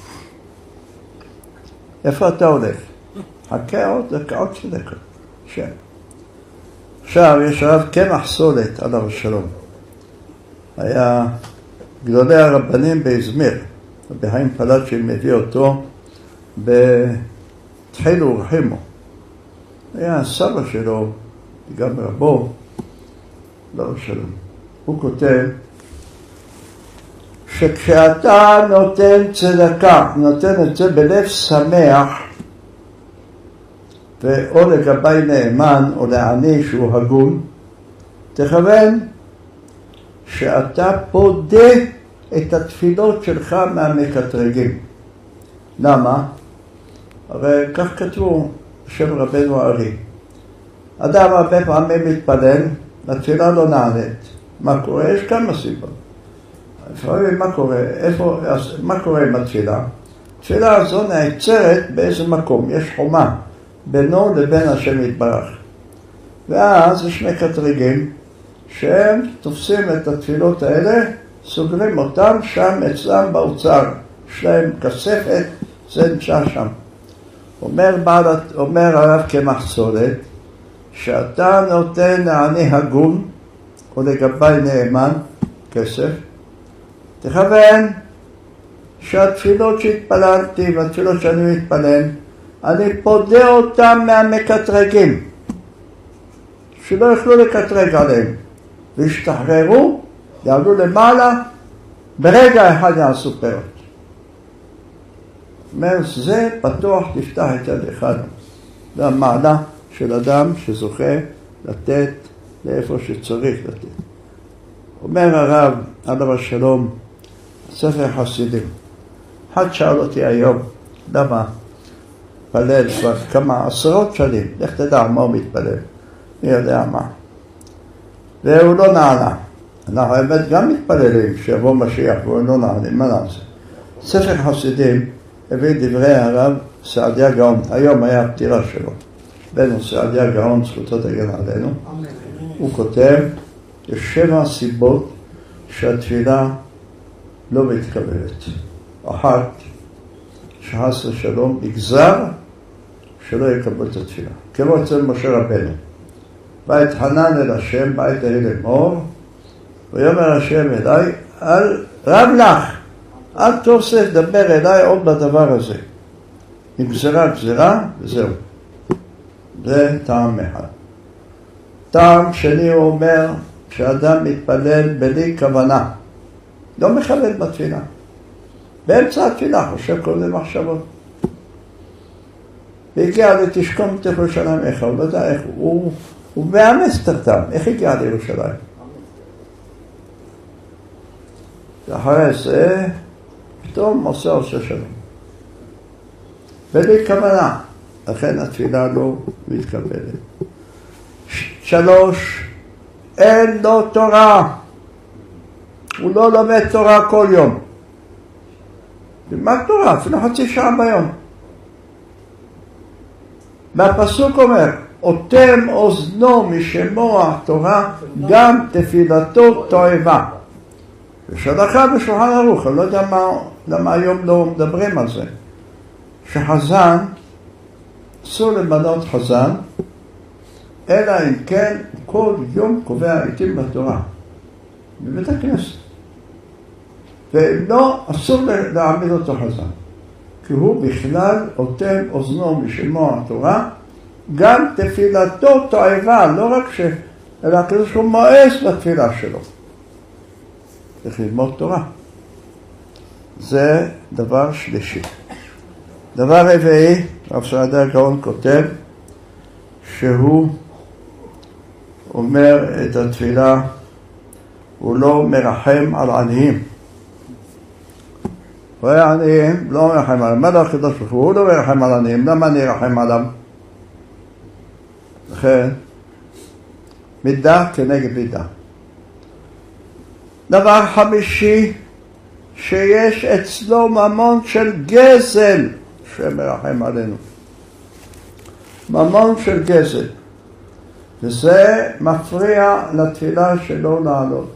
איפה אתה הולך? חכה עוד דקות של דקות. שם. עכשיו יש רב קמח סולת עליו השלום. היה גדולי הרבנים באזמיר, בהיים פלאצ'י מביא אותו בתחילו ורחימו. היה סבא שלו, גם רבו, לא שלום. הוא כותב שכשאתה נותן צדקה, נותן את זה בלב שמח, או לגבי נאמן או לעני שהוא הגון, תכוון שאתה פודה את התפילות שלך מהמקטרגים. למה? הרי כך כתבו בשם רבנו הארי. אדם הרבה פעמים מתפלל, התפילה לא נענית. מה קורה? יש כמה סיבות. לפעמים מה קורה עם התפילה? התפילה הזו נעצרת באיזה מקום, יש חומה בינו לבין השם יתברך. ואז יש מקטרגים שהם תופסים את התפילות האלה, סוגרים אותם שם אצלם באוצר. יש להם כספת, זה נשאר שם. אומר הרב קמח סולת, שאתה נותן לעני הגון, או לגבי נאמן, כסף, תכוון שהתפילות שהתפללתי והתפילות שאני מתפלל, אני פודה אותם מהמקטרגים, שלא יוכלו לקטרג עליהם, וישתחררו, יעלו למעלה, ברגע אחד יעשו פירות. אומר, זה פתוח תפתח את יד אחד. זה המעלה של אדם שזוכה לתת לאיפה שצריך לתת. אומר הרב, עליו השלום, ספר חסידים. אחד שאל אותי היום, למה מתפלל כבר כמה עשרות שנים, לך תדע מה הוא מתפלל, מי יודע מה. והוא לא נענה. אנחנו באמת גם מתפללים שיבוא משיח והוא לא נענה, מה נעשה? ספר חסידים הביא דברי הרב סעדיה גאון, היום היה הפטירה שלו. בנו סעדיה גאון, זכותו תגן עלינו. הוא כותב, יש 7 סיבות שהתפילה לא מתקבלת. אחת, שחס ושלום יגזר שלא יקבל את התפילה. כמו אצל משה רבנו. ויתחנן אל השם, בית אלי לאמור, ויאמר השם אליי, רב לך, אל תוסף דבר אליי עוד בדבר הזה. נגזרה גזרה, וזהו. זה טעם אחד. טעם שני הוא אומר, כשאדם מתפלל בלי כוונה, לא מכוון בתפילה. באמצע התפילה חושב כל מיני מחשבות. והגיע לתשכום את ירושלים, איך הוא לא יודע איך, הוא באמסטרדם, איך הגיע לירושלים? ואחרי זה, פתאום עושה שלום. בלי כוונה, לכן התפילה לא מתקבלת. 3, אין לו תורה. הוא לא לומד תורה כל יום. למה תורה? אפילו חצי שעה ביום. והפסוק אומר, אוטם אוזנו משמוע תורה, גם תפילתו תועבה. ושלחה בשולחן ערוך, אני לא יודע למה היום לא מדברים על זה. שחזן, אסור למנות חזן, אלא אם כן כל יום קובע עיתים בתורה. בבית הכנסת. ואם לא, אסור להעמיד אותו חזן. כי הוא בכלל אוטם אוזנו משמוע התורה, גם תפילתו תועבה, לא רק אלא כזה שהוא מואס בתפילה שלו. צריך ללמוד תורה. זה דבר שלישי. דבר רביעי, רב סעדיה הגאון כותב, שהוא אומר את התפילה, הוא לא מרחם על עניים. ועניים לא מרחם עליהם. מה לא הקדוש ברוך הוא? הוא לא מרחם על עניים. למה אני ארחם עליו? לכן, מידה כנגד מידה. דבר חמישי, שיש אצלו ממון של גזל שמרחם עלינו. ממון של גזל. וזה מפריע לתפילה שלו לעלות.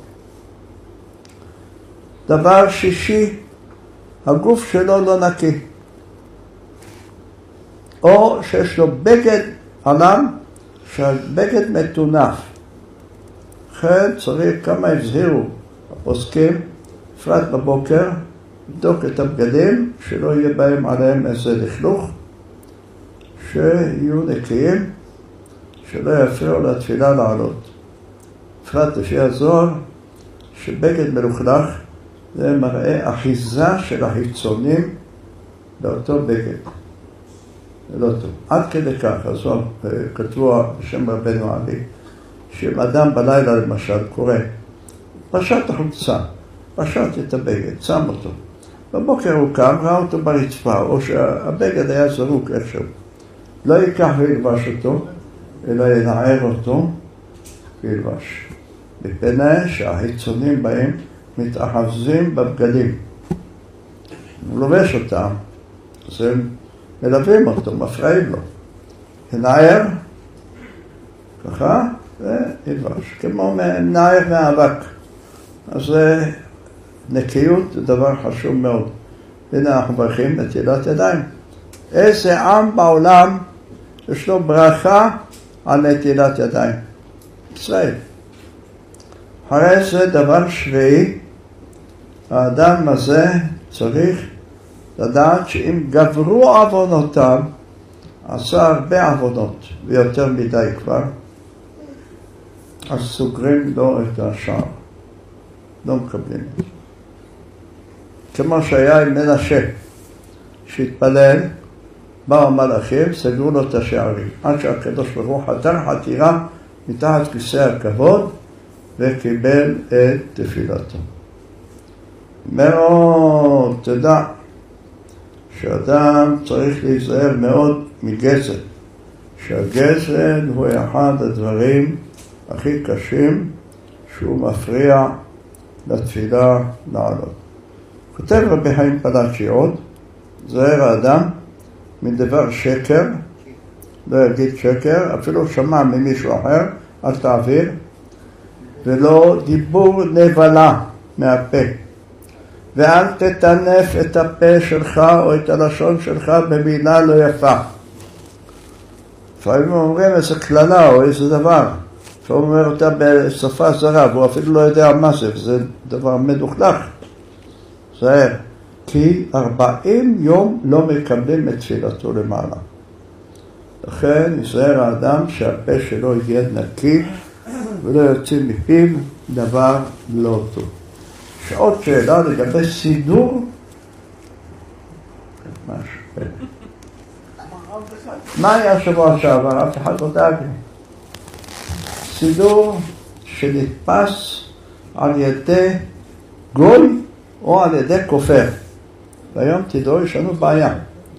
דבר שישי, הגוף שלו לא נקי. או שיש לו בגד עליו, שהבגד מטונף. לכן צריך, כמה הזהירו הפוסקים, בפרט בבוקר, לבדוק את הבגדים, שלא יהיה בהם עליהם איזה לכלוך, שיהיו נקיים, שלא יפריעו לתפילה לעלות. בפרט לפי הזוהר, שבגד מלוכלך, זה מראה אחיזה של החיצונים באותו בגד. זה לא טוב. עד כדי כך, אז כתבו בשם רבנו עלי, שאם אדם בלילה למשל קורא, פשט החולצה, פשט את הבגד, שם אותו. בבוקר הוא קם, ראה אותו ברצפה, או שהבגד היה זרוק איכשהו. לא ייקח וילבש אותו, אלא ינער אותו וילבש. מפני שהחיצונים בהם מתאחזים בבגדים. הוא לובש אותם, אז הם מלווים אותו, מפריעים לו. ינער, ככה, וילבש. כמו נער מאבק. אז נקיות זה דבר חשוב מאוד. הנה אנחנו מברכים נטילת ידיים. איזה עם בעולם יש לו ברכה על נטילת ידיים? ישראל. אחרי זה דבר שביעי, האדם הזה צריך לדעת שאם גברו עוונותיו, עשה הרבה עוונות ויותר מדי כבר, אז סוגרים לו את השער. לא מקבלים. כמו שהיה עם מנשה, שהתפלל, באו המלאכים, סגרו לו את השערים. עד שהקדוש ברוך הוא חתר חתירה מתחת כיסא הכבוד, וקיבל את תפילתו. מאוד תדע שאדם צריך להיזהר מאוד מגזל. שהגזל הוא אחד הדברים הכי קשים שהוא מפריע לתפילה לעלות. כותב רבי חיים פלאצ'י עוד, זהר האדם מדבר שקר, לא יגיד שקר, אפילו שמע ממישהו אחר, אל תעביר, ולא דיבור נבלה מהפה. ואל תטנף את הפה שלך או את הלשון שלך במילה לא יפה. לפעמים אומרים איזה כללה או איזה דבר. לפעמים אומר אותה בשפה זרה, והוא אפילו לא יודע מה זה, וזה דבר מדוכלך. זהר, כי 40 יום לא מקבלים את תפילתו למעלה. לכן יזהר האדם שהפה שלו יהיה נקי, ולא יוצא מפיו דבר לא טוב. יש עוד שאלה לגבי סידור משהו. מה היה שבוע שעבר? אף אחד לא דאג לי. סידור שנתפס על ידי גוי או על ידי כופר. והיום תדעו, יש לנו בעיה.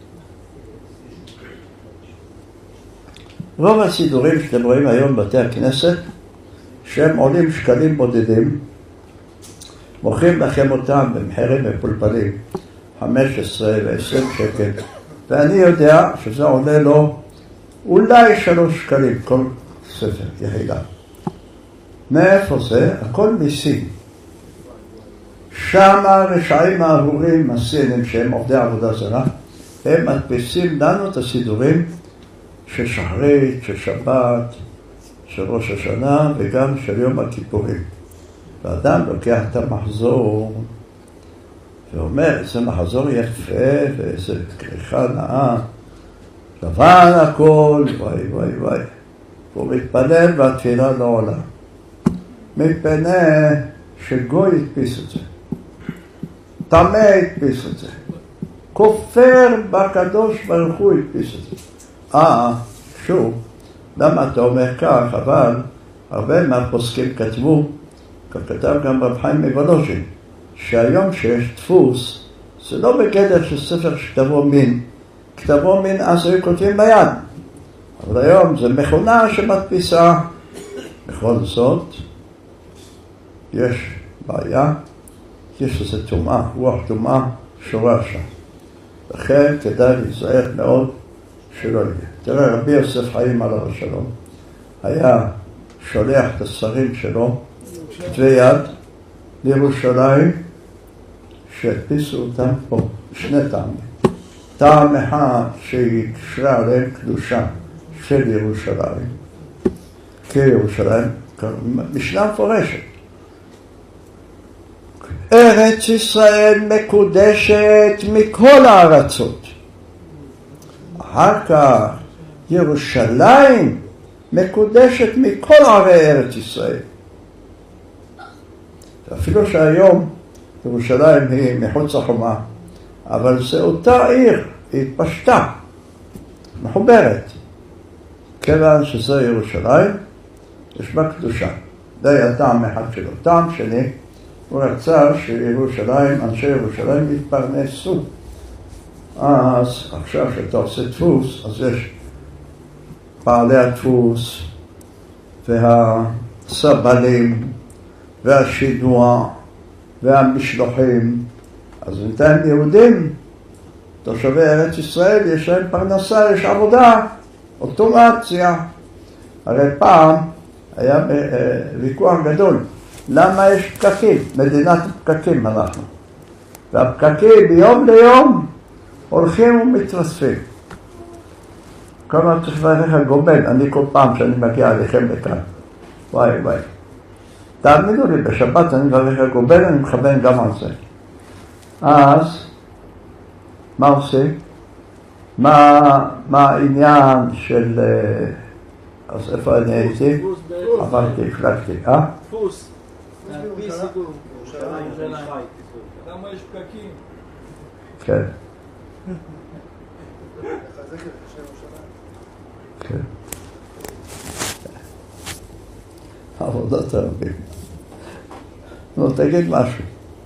רוב הסידורים שאתם רואים היום בבתי הכנסת, שהם עולים שקלים בודדים, מוכרים לכם אותם במחירים מפולפלים, 15 ו-20 שקל, ואני יודע שזה עולה לו אולי 3 שקלים כל ספר יחידה. מאיפה זה? הכל מסין. שם הרשעים הארורים הסינים שהם עובדי עבודה זרה, הם מדפיסים לנו את הסידורים של שחרית, של שבת, של ראש השנה וגם של יום הכיפורים. ואדם לוקח את המחזור ואומר, זה מחזור יפה ואיזה כריכה נאה, לבן הכל, וואי וואי וואי. הוא מתפלל והתפילה לא עולה. מפני שגוי הדפיס את זה. תמה הדפיס את זה. כופר בקדוש ברוך הוא הדפיס את זה. שוב, למה אתה אומר כך? אבל הרבה מהפוסקים כתבו, כתב גם רב חיים מוולוז'ין, שהיום שיש דפוס, זה לא בגדר של ספר שכתבו מין. כתבו מין אז היו כותבים ביד. אבל היום זה מכונה שמדפיסה. בכל זאת, יש בעיה, יש איזו טומאה, רוח טומאה שורה שם. לכן כדאי להיזהר מאוד שלא יהיה. תראה, רבי יוסף חיים עליו השלום, היה שולח את השרים שלו, כתבי יד, לירושלים, שהדפיסו אותם פה, שני טעמים. טעם אחד שהקשרה עליהם קדושה של ירושלים, כירושלים, משנה מפורשת. ארץ ישראל מקודשת מכל הארצות. אחר כך ירושלים מקודשת מכל ערי ארץ ישראל. אפילו שהיום ירושלים היא מחוץ לחומה, אבל זה אותה עיר, היא התפשטה, מחוברת. כיוון שזה ירושלים, יש בה קדושה. זה היה טעם אחד שלו. טעם שני, הוא רצה שירושלים, אנשי ירושלים יתפרנסו. אז עכשיו שאתה עושה דפוס, אז יש בעלי הדפוס והסבלים והשידוע והמשלוחים. אז בינתיים יהודים, תושבי ארץ ישראל, יש להם פרנסה, יש עבודה, אוטומציה. הרי פעם היה ויכוח גדול. למה יש פקקים? מדינת פקקים אנחנו. והפקקים ביום ליום הולכים ומתרספים. כמה צריך לברך על גובל, אני כל פעם שאני מגיע אליכם לכאן. וואי וואי. תאמינו לי, בשבת אני מברך על גובל, אני מכוון גם על זה. אז, מה עושה? מה העניין של... אז איפה אני הייתי? עברתי, הפלגתי, דפוס. להדפיס סידור. למה יש פקקים? כן. כן. עבודת הרבים. נו, תגיד משהו.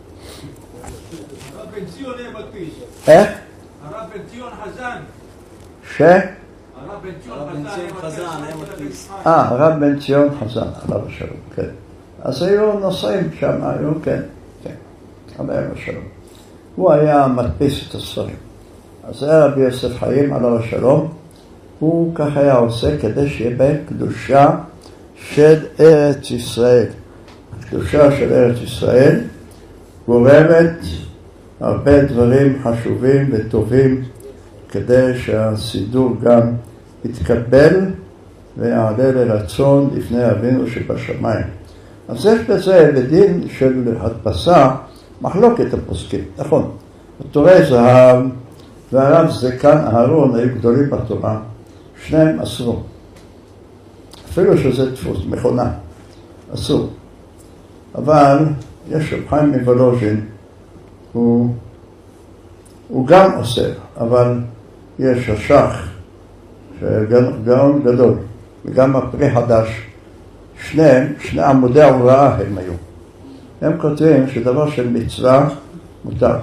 הרב בן ציון היה מדפיס. איך? הרב בן ציון חזן. הרב בן ציון חזן היה מדפיס. הרב בן ציון חזן, עליו השלום, כן. אז היו נוסעים שם, היו, כן, כן, עליו השלום. הוא היה מדפיס את הספרים. אז זה רבי יוסף חיים, עליו השלום, הוא כך היה עושה כדי שיהיה בהם קדושה של ארץ ישראל. קדושה של ארץ ישראל גורמת הרבה דברים חשובים וטובים כדי שהסידור גם יתקבל ויעלה לרצון לפני אבינו שבשמיים. אז יש בזה בדין של הדפסה מחלוקת הפוסקים, נכון. תורי זהב והרב זקן אהרון היו גדולים בתורה, שניהם אסרו. אפילו שזה דפוס, מכונה, אסור. אבל יש רב חיים מוולוז'ין, הוא הוא גם עושה, אבל יש השח, גאון גדול, וגם הפרי חדש, שני עמודי ההוראה הם היו. הם כותבים שדבר של מצווה מותר.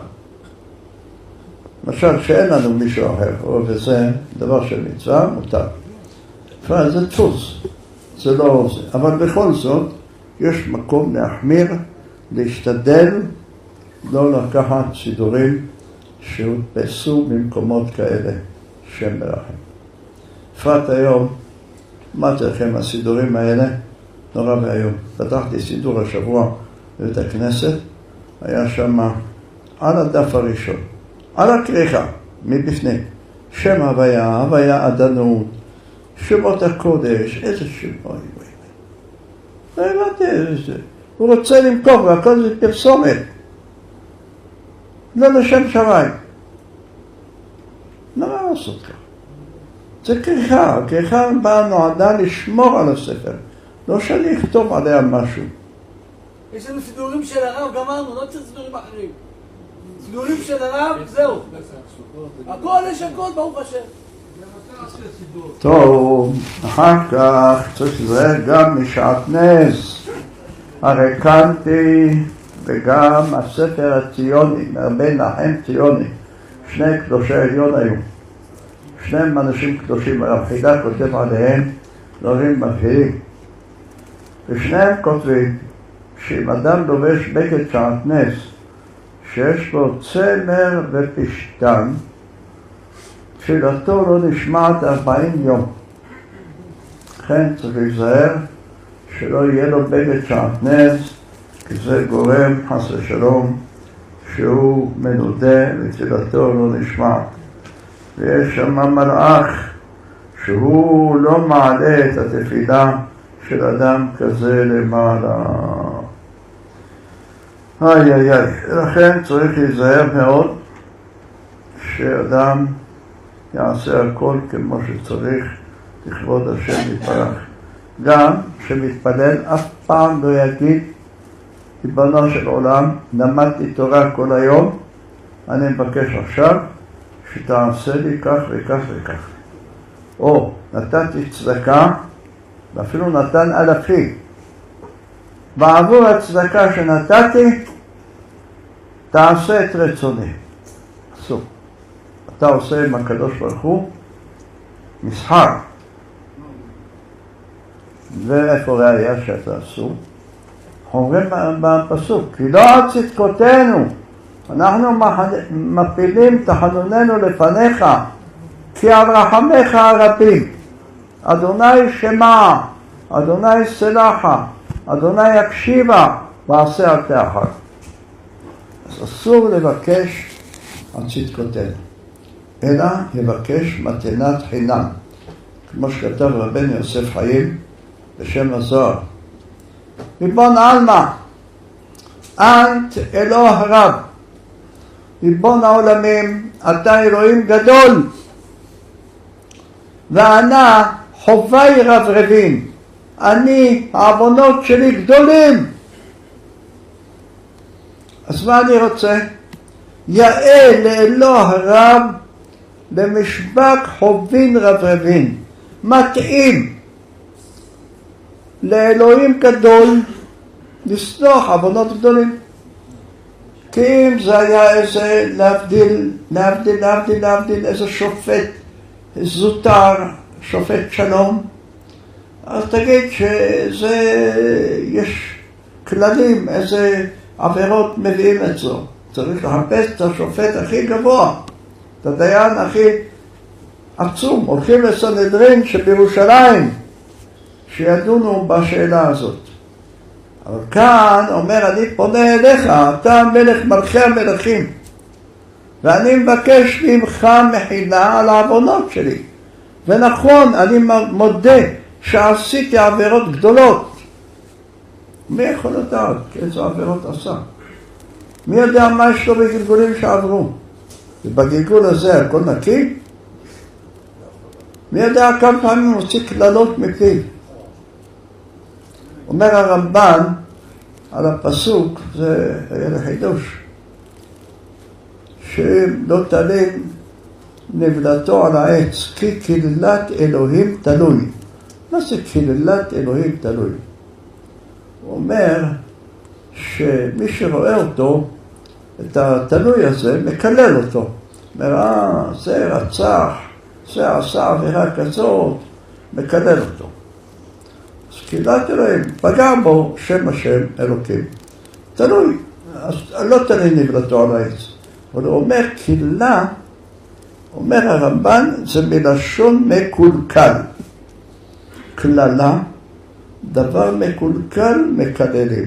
למשל, שאין לנו מישהו אחר, וזה דבר של מצווה מותר. זה דפוס, זה לא זה. אבל בכל זאת, יש מקום להחמיר, להשתדל, לא לקחת סידורים שהודפסו במקומות כאלה, שם מרחם. בפרט היום, אמרתי לכם, הסידורים האלה נורא והיום. פתחתי סידור השבוע בבית הכנסת, היה שם על הדף הראשון, על הכריכה, מבפנים, שם הוויה, הוויה עדנות, שמות הקודש, איזה שם, לא הבנתי איזה, הוא רוצה למכור, והכל זה פרסומת, לא לשם שמיים. לא מה לעשות כך? זה כריכה, הכריכה באה נועדה לשמור על הספר, לא שאני אכתוב עליה משהו. יש לנו סידורים של הרב, גמרנו, לא צריך סידורים אחרים. סידורים של הרב, זהו. הכל יש הכל, ברוך השם. טוב, אחר כך צריך לזהר גם משעטנז. הרי קנתי וגם הספר הציוני, מהרבה נחם ציוני. שני קדושי עליון היו. שניהם אנשים קדושים, הרב חידה כותב עליהם דברים מבהילים. ושניהם כותבים שאם אדם לובש בגד שעטנז שיש בו צמר ופשתן, תפילתו לא נשמעת 40 יום. לכן צריך להיזהר שלא יהיה לו בגד שעטנז, כי זה גורם חס ושלום שהוא מנודה ותפילתו לא נשמעת. ויש שם מלאך שהוא לא מעלה את התפילה של אדם כזה למעלה. איי איי איי, לכן צריך להיזהר מאוד שאדם יעשה הכל כמו שצריך לכבוד השם יתברך. גם שמתפלל אף פעם לא יגיד ריבונו של עולם, למדתי תורה כל היום, אני מבקש עכשיו שתעשה לי כך וכך וכך. או נתתי צדקה, ואפילו נתן אלפים. בעבור הצדקה שנתתי, תעשה את רצוני. אסור. אתה עושה עם הקדוש ברוך הוא מסחר. ואיפה ראיה שאתה אסור? אומרים בפסוק, כי לא על צדקותינו, אנחנו מפילים תחנוננו לפניך, כי על רחמך הרבים. אדוני שמע, אדוני סלחה, אדוני יקשיבה, ועשה על תאחר. אז אסור לבקש על צדקותינו, אלא יבקש מתנת חינם, כמו שכתב רבנו יוסף חיים בשם הזוהר. ריבון עלמא, אנט אלוה רב, ריבון העולמים, אתה אלוהים גדול, ואנה חובי רברבים, אני, העוונות שלי גדולים. אז מה אני רוצה? יאה לאלוה רב למשבק חובין רברבים, מתאים לאלוהים גדול לסלוח עוונות גדולים. כי אם זה היה איזה להבדיל איזה שופט זוטר, שופט שלום, אז תגיד שזה יש כללים, איזה עבירות מביאים את זו. צריך לחפש את השופט הכי גבוה, את הדיין הכי עצום. הולכים לסנהדרין שבירושלים, שידונו בשאלה הזאת. אבל כאן אומר, אני פונה אליך, אתה מלך מלכי המלכים, ואני מבקש ממך מחילה על העוונות שלי. ונכון, אני מודה שעשיתי עבירות גדולות. מי יכול לדעת איזה עבירות עשה? מי יודע מה יש לו בגלגולים שעברו? ובגלגול הזה הכל נקי? מי יודע כמה פעמים מוציא כללות מפיו? אומר הרמב"ן על הפסוק, זה היה לחידוש, שאם לא תלין נבלתו על העץ, כי קללת אלוהים תלוי. מה זה קללת אלוהים תלוי? הוא אומר שמי שרואה אותו, את התלוי הזה, מקלל אותו. אומר, זה רצח, זה עשה עבירה כזאת, מקלל אותו. אז קללת אלוהים, פגע בו שם השם אלוקים. תלוי, אז לא תלוי נבלתו על העץ. אבל הוא אומר, קללה, אומר הרמב"ן, זה מלשון מקולקל. קללה, דבר מקולקל, מקללים.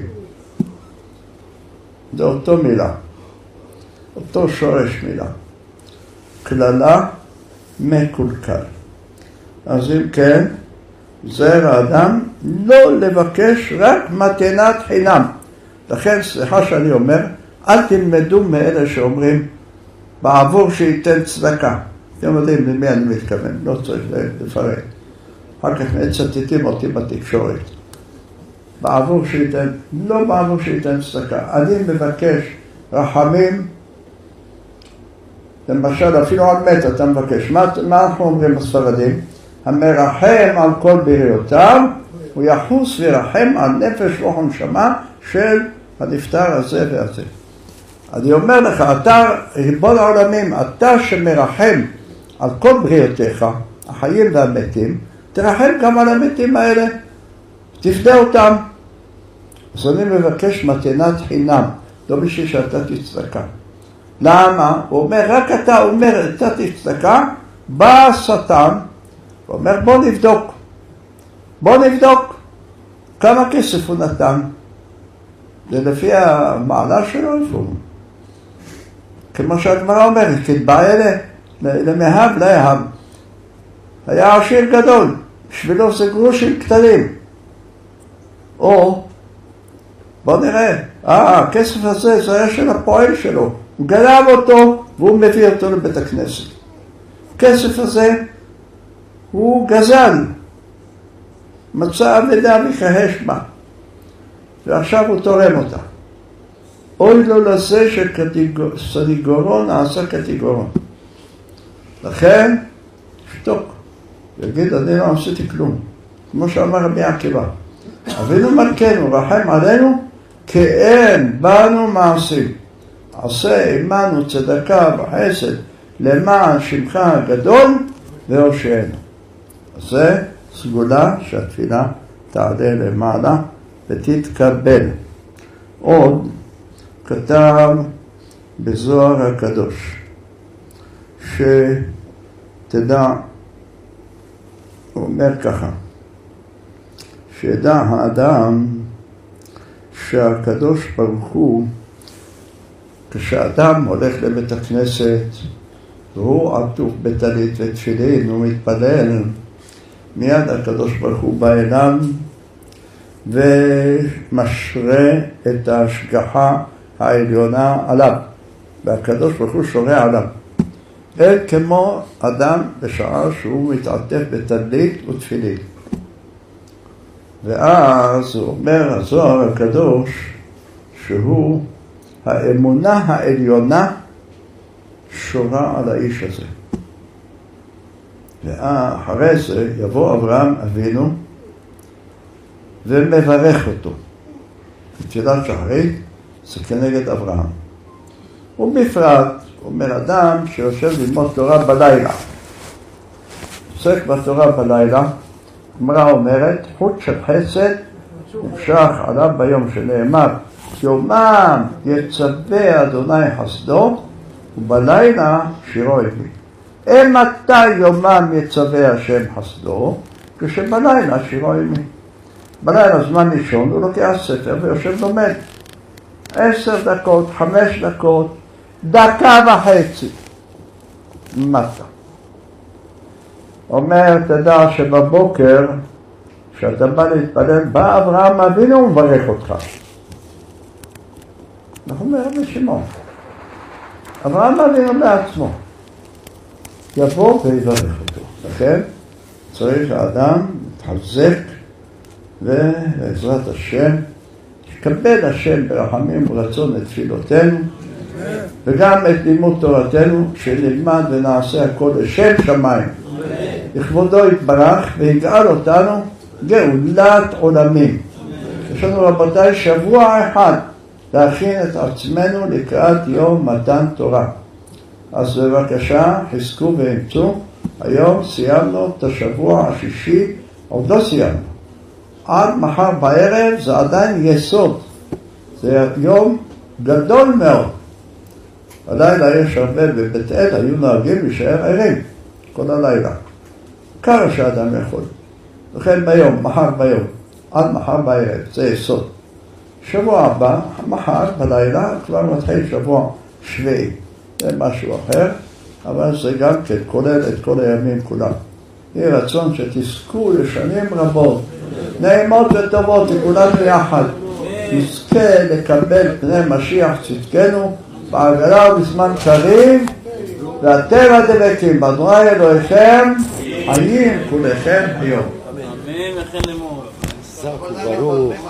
זה אותו מילה, אותו שורש מילה. קללה, מקולקל. אז אם כן, זהר האדם לא לבקש רק מתנת חינם. לכן, סליחה שאני אומר, אל תלמדו מאלה שאומרים, בעבור שייתן צדקה. אתם יודעים למי אני מתכוון, לא צריך לפרט. אחר כך מצטטים אותי בתקשורת. בעבור שייתן, לא בעבור שייתן צדקה. אני מבקש רחמים, למשל אפילו על מת אתה מבקש. מה אנחנו אומרים בספרדים? המרחם על כל בריאותיו, הוא יחוס וירחם על נפש רוח ונשמה של הנפטר הזה והזה. אני אומר לך, אתה ריבון העולמים, אתה שמרחם על כל בריאותיך, החיים והמתים, תרחם גם על המתים האלה, תפדה אותם. אז אני מבקש מתנת חינם, לא בשביל שאתה תצדקה. למה? הוא אומר, רק אתה אומר, אתה תצדקה, בא השטן, הוא אומר, בוא נבדוק כמה כסף הוא נתן. זה לפי המעלה שלו, כמו שהגמרא אומרת, כדבע אלה, למאהב, לא יאהב. היה עשיר גדול, בשבילו זה גרושים קטנים. או, בוא נראה, הכסף הזה, זה היה של הפועל שלו. הוא גנב אותו, והוא מביא אותו לבית הכנסת. הכסף הזה, הוא גזל. מצא אבדה וכהש בה. ועכשיו הוא תורם אותה. אוי לו לזה שסניגורו נעשה קטגורון. לכן, שתוק. יגיד, אני לא עשיתי כלום. כמו שאמר רבי עקיבא. אבינו מלכנו, רחם עלינו, כי אין בנו מעשים. עשה עמנו צדקה וחסד למען שמך הגדול והושענו. אז זה סגולה שהתפילה תעלה למעלה ותתקבל. עוד כתב בזוהר הקדוש שתדע, הוא אומר ככה, שידע האדם שהקדוש ברוך הוא, כשאדם הולך לבית הכנסת והוא עטוף בטלית ותפילין, הוא מתפלל, מיד הקדוש ברוך הוא בא אליו ומשרה את ההשגחה העליונה עליו, והקדוש ברוך הוא שורה עליו. כמו אדם בשעה שהוא מתעטף בטלית ותפילין. ואז הוא אומר הזוהר הקדוש שהוא האמונה העליונה שורה על האיש הזה. ואחרי זה יבוא אברהם אבינו ומברך אותו. תפילת שחרית זה כנגד אברהם. ובפרט, אומר אדם שיושב ללמוד תורה בלילה. עוסק בתורה בלילה, הגמרא אומרת, חוט של חסד נמשך עליו ביום שנאמר, יומם יצווה אדוני חסדו, ובלילה שירו עברי. מתי יומם יצווה השם חסדו? כשבלילה שירו עברי. בלילה זמן לישון, הוא לוקח ספר ויושב לומד. 10 דקות, 5 דקות, דקה וחצי. מטה. אומר, תדע שבבוקר, כשאתה בא להתפלל, בא אברהם אבינו ומברך אותך. אנחנו אומרים בשמו. אברהם אבינו בעצמו. יבוא ויברך אותו. לכן צריך האדם להתחזק ובעזרת השם, יקבל השם ברחמים ורצון את תפילותינו, וגם את לימוד תורתנו, שנלמד ונעשה הכל לשם שמיים. לכבודו יתברך ויגאל אותנו גאולת עולמים. יש לנו רבותיי שבוע אחד להכין את עצמנו לקראת יום מתן תורה. אז בבקשה, חזקו ואמצו. היום סיימנו את השבוע השישי, עוד לא סיימנו. עד מחר בערב זה עדיין יסוד. זה יום גדול מאוד. הלילה יש הרבה בבית אל, היו נוהגים להישאר ערים כל הלילה. כמה שאדם יכול. לכן ביום, מחר ביום, עד מחר בערב, זה יסוד. שבוע הבא, מחר בלילה, כבר מתחיל שבוע שביעי. זה משהו אחר, אבל זה גם כן כולל את כל הימים כולם. יהי רצון שתזכו לשנים רבות, נעימות וטובות לכולם ביחד. נזכה לקבל פני משיח צדקנו, בעגלה ובזמן קריב, ואתם הדבקים, באדוני אלוהיכם, חיים כולכם היום. אמן וכן לאמור. חזק וברוך.